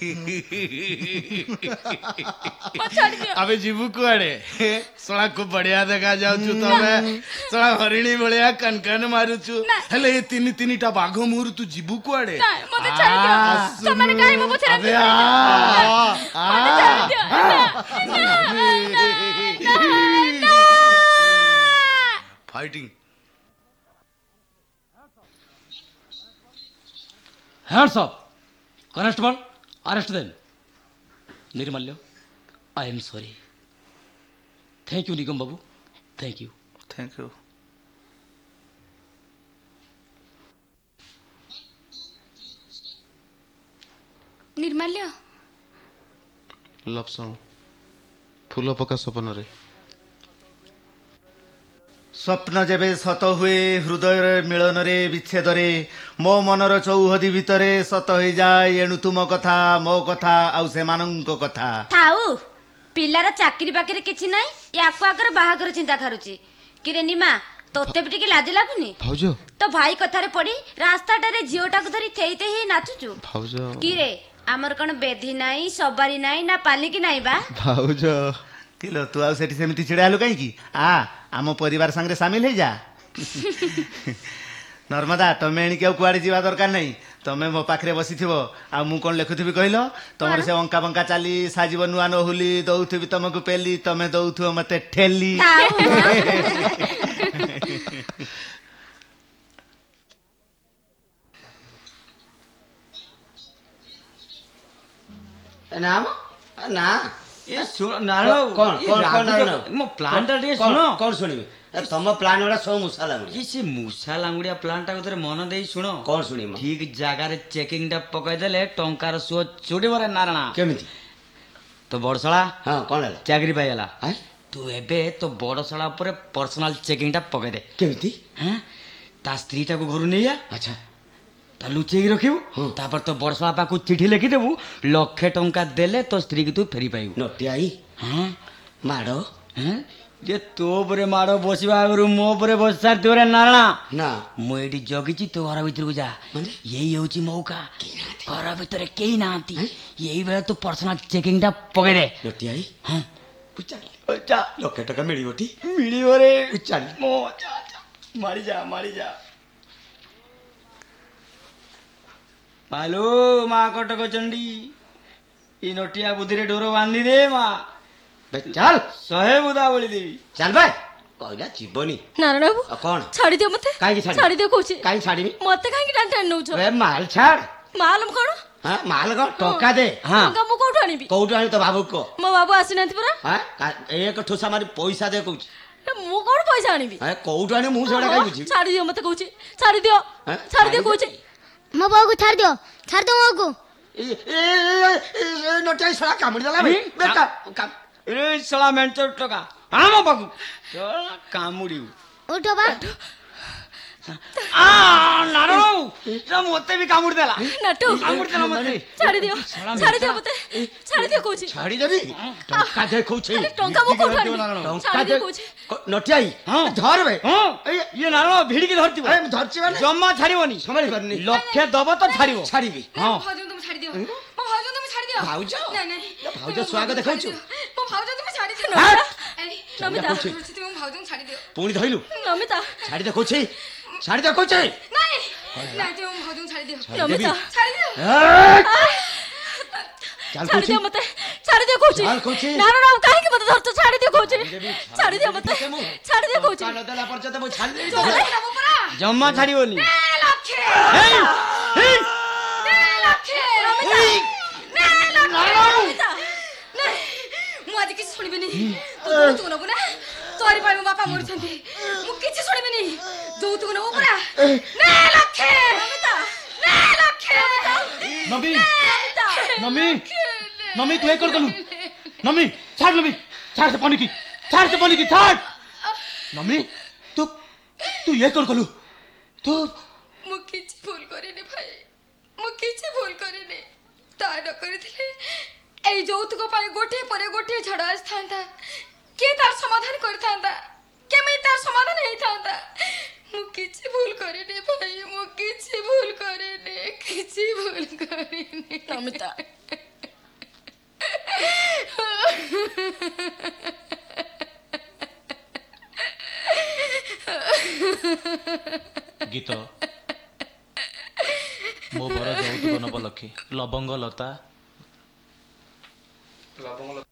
S7: मत छाड़ी दियो।
S12: अबे जीवु कुआड़े साला खूब बढ़िया देखा जाउछु तबे साला हरिणी भलिया कानकान मारुछु हेले ए तीन तीनटा बाघ मोरु तू जीवु कुआड़े
S7: ना मत छाड़ी दियो। तमरे काहे मो पछे रंती पड़े दियो मत छाड़ी दियो।
S12: Fighting
S13: hands up constable arrest them. Nirmalya I am sorry. Thank you Nigam बाबू thank you
S12: thank you.
S7: Nirmalya
S12: love song फूल पका सपन रे
S1: स्वप्न जेबे सत हुए हृदय मिलन रे विच्छेद रे मो मनर चौहदी भितरे सत हो जाए एणु तुम कथा मो कथा आउ सेमानंक कथा
S6: थाउ पिलार चाकरी बाकरी किछि नै याको आकर बाहागर चिंता करूची किरे निमा तोते भी टिके लाज लागुनी
S12: भाउजो
S6: तो भाई कथारे पड़ी रास्ताटारे झियोटाକୁ धरी थेइते ही नाचुचु
S12: भाउजो
S6: किरे आमर कोन बेधी नाही सबारी नाही ना पालिकी नाही बा
S1: भाउजो किलो तू आउ सेठी सेमिति छिड़ालु काई की आ आम परिवार संगे शामिल हो जा नर्मदा तमे एणिके कुआड़े जीवा दरकार नहीं
S12: ତମେ ମୋ ପାଖରେ ବସିଥିବ ଆଉ ମୁଁ କଣ ଲେଖୁଥିବି କହିଲ ତମର ସେ ଅଙ୍କା ବଙ୍କା ଚାଲି ସାଜିବ ନୂଆ ନହୁଲି ଦଉଥିବି ତମକୁ ପେଲି ତମେ ଦଉଥିବ ମତେ ଠେଲି
S9: ନା ମ ନା
S14: ଏ ଶୁଣ ନାରାୟଣ
S9: କଣ
S14: ଏ
S9: କଣ କଣ
S14: ରାଧିକା,
S9: ନାରାୟଣ?
S14: ମୋ ପ୍ଲାନ୍ ଟା ଟିକେ
S9: କଣ-
S14: ଶୁଣ
S9: କଣ ଶୁଣିବେ ଏ ତମ ପ୍ଲାନ୍ ଗୁଡା ସବୁ ମୂଷା ଲାଗୁଛି
S14: ଏ ସେ ମୂଷା ଲାଙ୍ଗୁଡିଆ ପ୍ଲାନ୍ ଟାକୁ ଥରେ ମନ ଦେଇ ଶୁଣ
S9: କଣ ଶୁଣିବ
S14: ଠିକ ଜାଗାରେ ଚେକିଂ ଟା ପକେଇଦେଲେ ଟଙ୍କାର ସୁଅ ଚୁଡ଼ିବ ରେ ନାରାୟଣ
S9: କେମିତି
S14: ତ ବଡଶାଳା
S9: ହଁ କଣ ହେଲା
S14: ଚାକିରି ପାଇଗଲା
S9: ଆଁ?
S14: ତୁ ଏବେ ତୋ ବଡଶାଳା ଉପରେ ପର୍ସନାଲ ଚେକିଂ ଟା ପକେଇଦେ
S9: କେମିତି
S14: ହଁ ତା ସ୍ତ୍ରୀଟାକୁ ଘରୁ ନେଇଆ
S9: ଆଚ୍ଛା
S14: ତା ଲୁଚେଇକି ରଖିବୁ ତାପରେ ତୋ ବଡଶାଳା ପାଖକୁ ଚିଠି ଲେଖିଦେବୁ ଲକ୍ଷେ ଟଙ୍କା ଦେଲେ ତୋ ସ୍ତ୍ରୀକି ତୁ ଫେରି ପାଇବୁ
S9: ନଟିଆଇ
S14: ହଁ
S9: ମାଡ଼
S14: ହଁ ଯେ ତୋ ଉପରେ ମାଡ଼ ବସିବା ଆଗରୁ ମୋ ଉପରେ ବସି ସାରିଥିବ ରେ ନାରାୟଣ
S9: ନା
S14: ମୁଁ ଏଇଠି ଜଗିଛି ତୁ ଘର ଭିତରକୁ ଯା ଏଇ ହେଉଛି ମଉକା ଘର ଭିତରେ କେହି ନାହାନ୍ତି ଏଇ ବେଳେ ତୁ ପର୍ସନାଲ ଚେକିଂ ଟା ପକେଇଦେ
S9: ନଟିଆଇ
S14: ହଁ
S9: ଯା ଲକ୍ଷେ ଟଙ୍କା ମିଳିବ ଟି
S14: ମିଳିବ ରେ
S9: ଚାଲ
S14: ମୋ ଯା ଯା ମାରି ଯା ମାରି ଯା ମାଲୋ ମା କଟକ ଚଣ୍ଡୀ ଏ ନଟିଆ ବୁଦ୍ଧିରେ ଡୋର ବାନ୍ଧି ଦେ ମା
S9: ଚାଲ
S14: ଶହେ ବୁଦା ବଳି ଦେବି
S9: ଚାଲ ଭାଇ କହିଲା ଯିବନି
S6: ନାରାୟଣ ବାବୁ
S9: ଆଉ କଣ
S6: ଛାଡି ଦିଅ ମତେ
S9: କାହିଁକି ଛାଡିବି?
S6: ଛାଡି ଦିଅ କହୁଛି
S9: କାହିଁକି ଛାଡିବି
S6: ମତେ କାହିଁକି ଟାଣି ଟାଣି ନଉଛ
S9: ଏ ମାଲ ଛାଡ
S6: ମାଲ କଣ
S9: ହଁ ମାଲ କଣ ଟଙ୍କା ଦେ
S14: ହଁ
S6: ଟଙ୍କା ମୁଁ କୋଉଠୁ ଆଣିବି
S9: କୋଉଠୁ ଆଣି ତ ବାବୁ କହ
S6: ମୋ ବାବୁ ଆସିନାହାନ୍ତି ପରା
S9: ହଁ ଏକ ଠୋସା ମାରି ପଇସା ଦେ କହୁଛି
S6: ମୁଁ କଣ ପଇସା ଆଣିବି
S9: ଏ କୋଉଠୁ ଆଣି ମୁଁ ସେଗୁଡା କାହିଁ ବୁଝିବି
S6: ଛାଡି ଦିଅ ମତେ କହୁଛି ଛାଡି ଦିଅ
S9: ଆଁ?
S6: ଛାଡି ଦିଅ କହୁଛି
S15: ମୋ ବୋଉକୁ ଛାଡି ଦିଅ ଛାଡି ଦିଅ ମୋକୁ
S9: ନଟିଆଇ ଶଳା କାମୁଡି ଦେଲା ଭାଇ ବେକା କାମ-
S14: ରେ ଶଳା ମେଞ୍ଚ ଟଙ୍କା ଆମ ପାଖକୁ ଶଳା କାମୁଡିବୁ
S15: ଉଠ ବା
S14: ଆ ନାରାୟଣ ଏଟା ମତେ ବି କାମୁଡି ଦେଲା
S6: ନାଟୁ
S14: କାମୁଡି ଦେଲା ମତେ
S6: ଛାଡି ଦିଅ ଛାଡି ଦିଅ ମତେ ଛାଡି ଦିଅ କହୁଛି
S9: ଛାଡିଦେବି ଟଙ୍କା ଦେ କହୁଛି
S6: ଆରେ ଟଙ୍କା ମୁଁ କୋଉଠୁ ଆଣିବି
S9: ଟଙ୍କା
S6: ଛାଡି
S9: ଦେ
S6: ଦିଅ କହୁଛି
S9: ନଟିଆଇ
S14: ହଁ
S9: ଧର ବେ
S14: ହଁ ଇଏ ନାରାୟଣ ଭିଡିକି ଧରିଥିବ
S9: ଏ, ମୁଁ ଧରିଛି ମାନେ
S14: ଜମା ଛାଡିବନି
S9: ସମ୍ଭାଳି ପାରୁନି
S14: ଲକ୍ଷେ ଦବ ତ ଛାଡିବ
S9: ଛାଡିବି
S14: ହଁ
S7: ଭାଉଜ ତମେ ଛାଡି ଦିଅ ମୋ ଭାଉଜ ତମେ ଛାଡି ଦିଅ
S9: ଭାଉଜ
S7: ନାଇଁ ନାଇଁ
S9: ଭାଉଜ ସ୍ୱାଗତ ଦେଖାଉଛୁ
S7: ମୋ ଭାଉଜ ତମେ ଛାଡି ଦିଅ
S9: ହାଟ!
S7: ଏଇ
S6: ନମିତା
S9: କହୁଛି।
S7: ତମେ ମୋ ଭାଉଜଙ୍କୁ ଛାଡି ଦିଅ
S9: ପୁଣି ଧଇଲୁ
S6: ନମିତା
S9: ଛାଡି ଦେ କହୁଛି ଛାଡି ଦେ କହୁଛି
S7: ନାଇଁ ନାଇଁ ତମେ ମୋ ଭାଉଜଙ୍କୁ ଛାଡି ଦିଅ
S6: ନମିତା
S7: ଛାଡି ଦିଅ
S9: ଚାଲ
S6: ଛାଡି
S9: କହୁଛି
S6: ଦିଅ ମତେ ଛାଡି ଦିଅ କହୁଛି
S9: ଚାଲ କହୁଛି
S6: ନାରାୟଣ ବାବୁ କାହିଁକି ମତେ ଧରୁଛ ଛାଡି ଦିଅ କହୁଛି ଛାଡି ଦିଅ ମତେ ଛାଡି ଦିଅ କହୁଛି
S9: ଟଙ୍କା ନ ଦେଲା ପର୍ଯ୍ୟନ୍ତ ମୁଁ ଛାଡି ଦେବି
S6: ଛାଡି
S7: ଦବ ପରା
S14: ଜମା ଛାଡିବନି
S7: ଲକ୍ଷେ
S14: ହେଇ, ହେଇ,
S7: ଲକ୍ଷେ
S6: ନମିତା
S7: ନାଇଁ ମୁଁ ଆଜି କିଛି ଶୁଣିବିନି ତୁ ଯୌତୁକ ନବୁ ନା ତୋରି ପାଇଁ ମୋ ବାପା ମରିଛନ୍ତି ମୁଁ କିଛି ଶୁଣିବିନି ଯୌତୁକ ନବୁ ପରା ନେ ଲକ୍ଷେ
S6: ନମିତା
S7: ନେ ଲକ୍ଷେ
S4: ନମି ନମି ନମି ତୁ ଏ କରିଦେଲୁ ନମି ଛାଡ ନମି ଛାଡ ସେ ପନିକି ଛାଡ ସେ ପନିକି ଛାଡ ନମି ତୁ ତୁ ଏ କରିଦେଲୁ ତୁ
S7: ମୁଁ କିଛି ଭୁଲ କରିନି ଭାଇ ମୁଁ କିଛି ଭୁଲ କରିନି ତା ନ କରିଥିଲେ ଏଇ ଯୌତୁକ ପାଇଁ ଗୋଟିଏ ପରେ ଗୋଟିଏ ଝଡ଼ ଆସିଥାନ୍ତା କିଏ ତାର ସମାଧାନ କରିଥାନ୍ତା କେମିତି ତାର ସମାଧାନ ହେଇଥାନ୍ତା ମୁଁ କିଛି ଭୁଲ କରିନି ଭାଇ ମୁଁ କିଛି ଭୁଲ କରିନି କିଛି ଭୁଲ କରିନି
S6: ନମିତା
S4: ଗୀତ ମୋ ବର ଯୌତୁକ ନବ ଲକ୍ଷେ ଲବଙ୍ଗ ଲତା
S11: ଲବଙ୍ଗ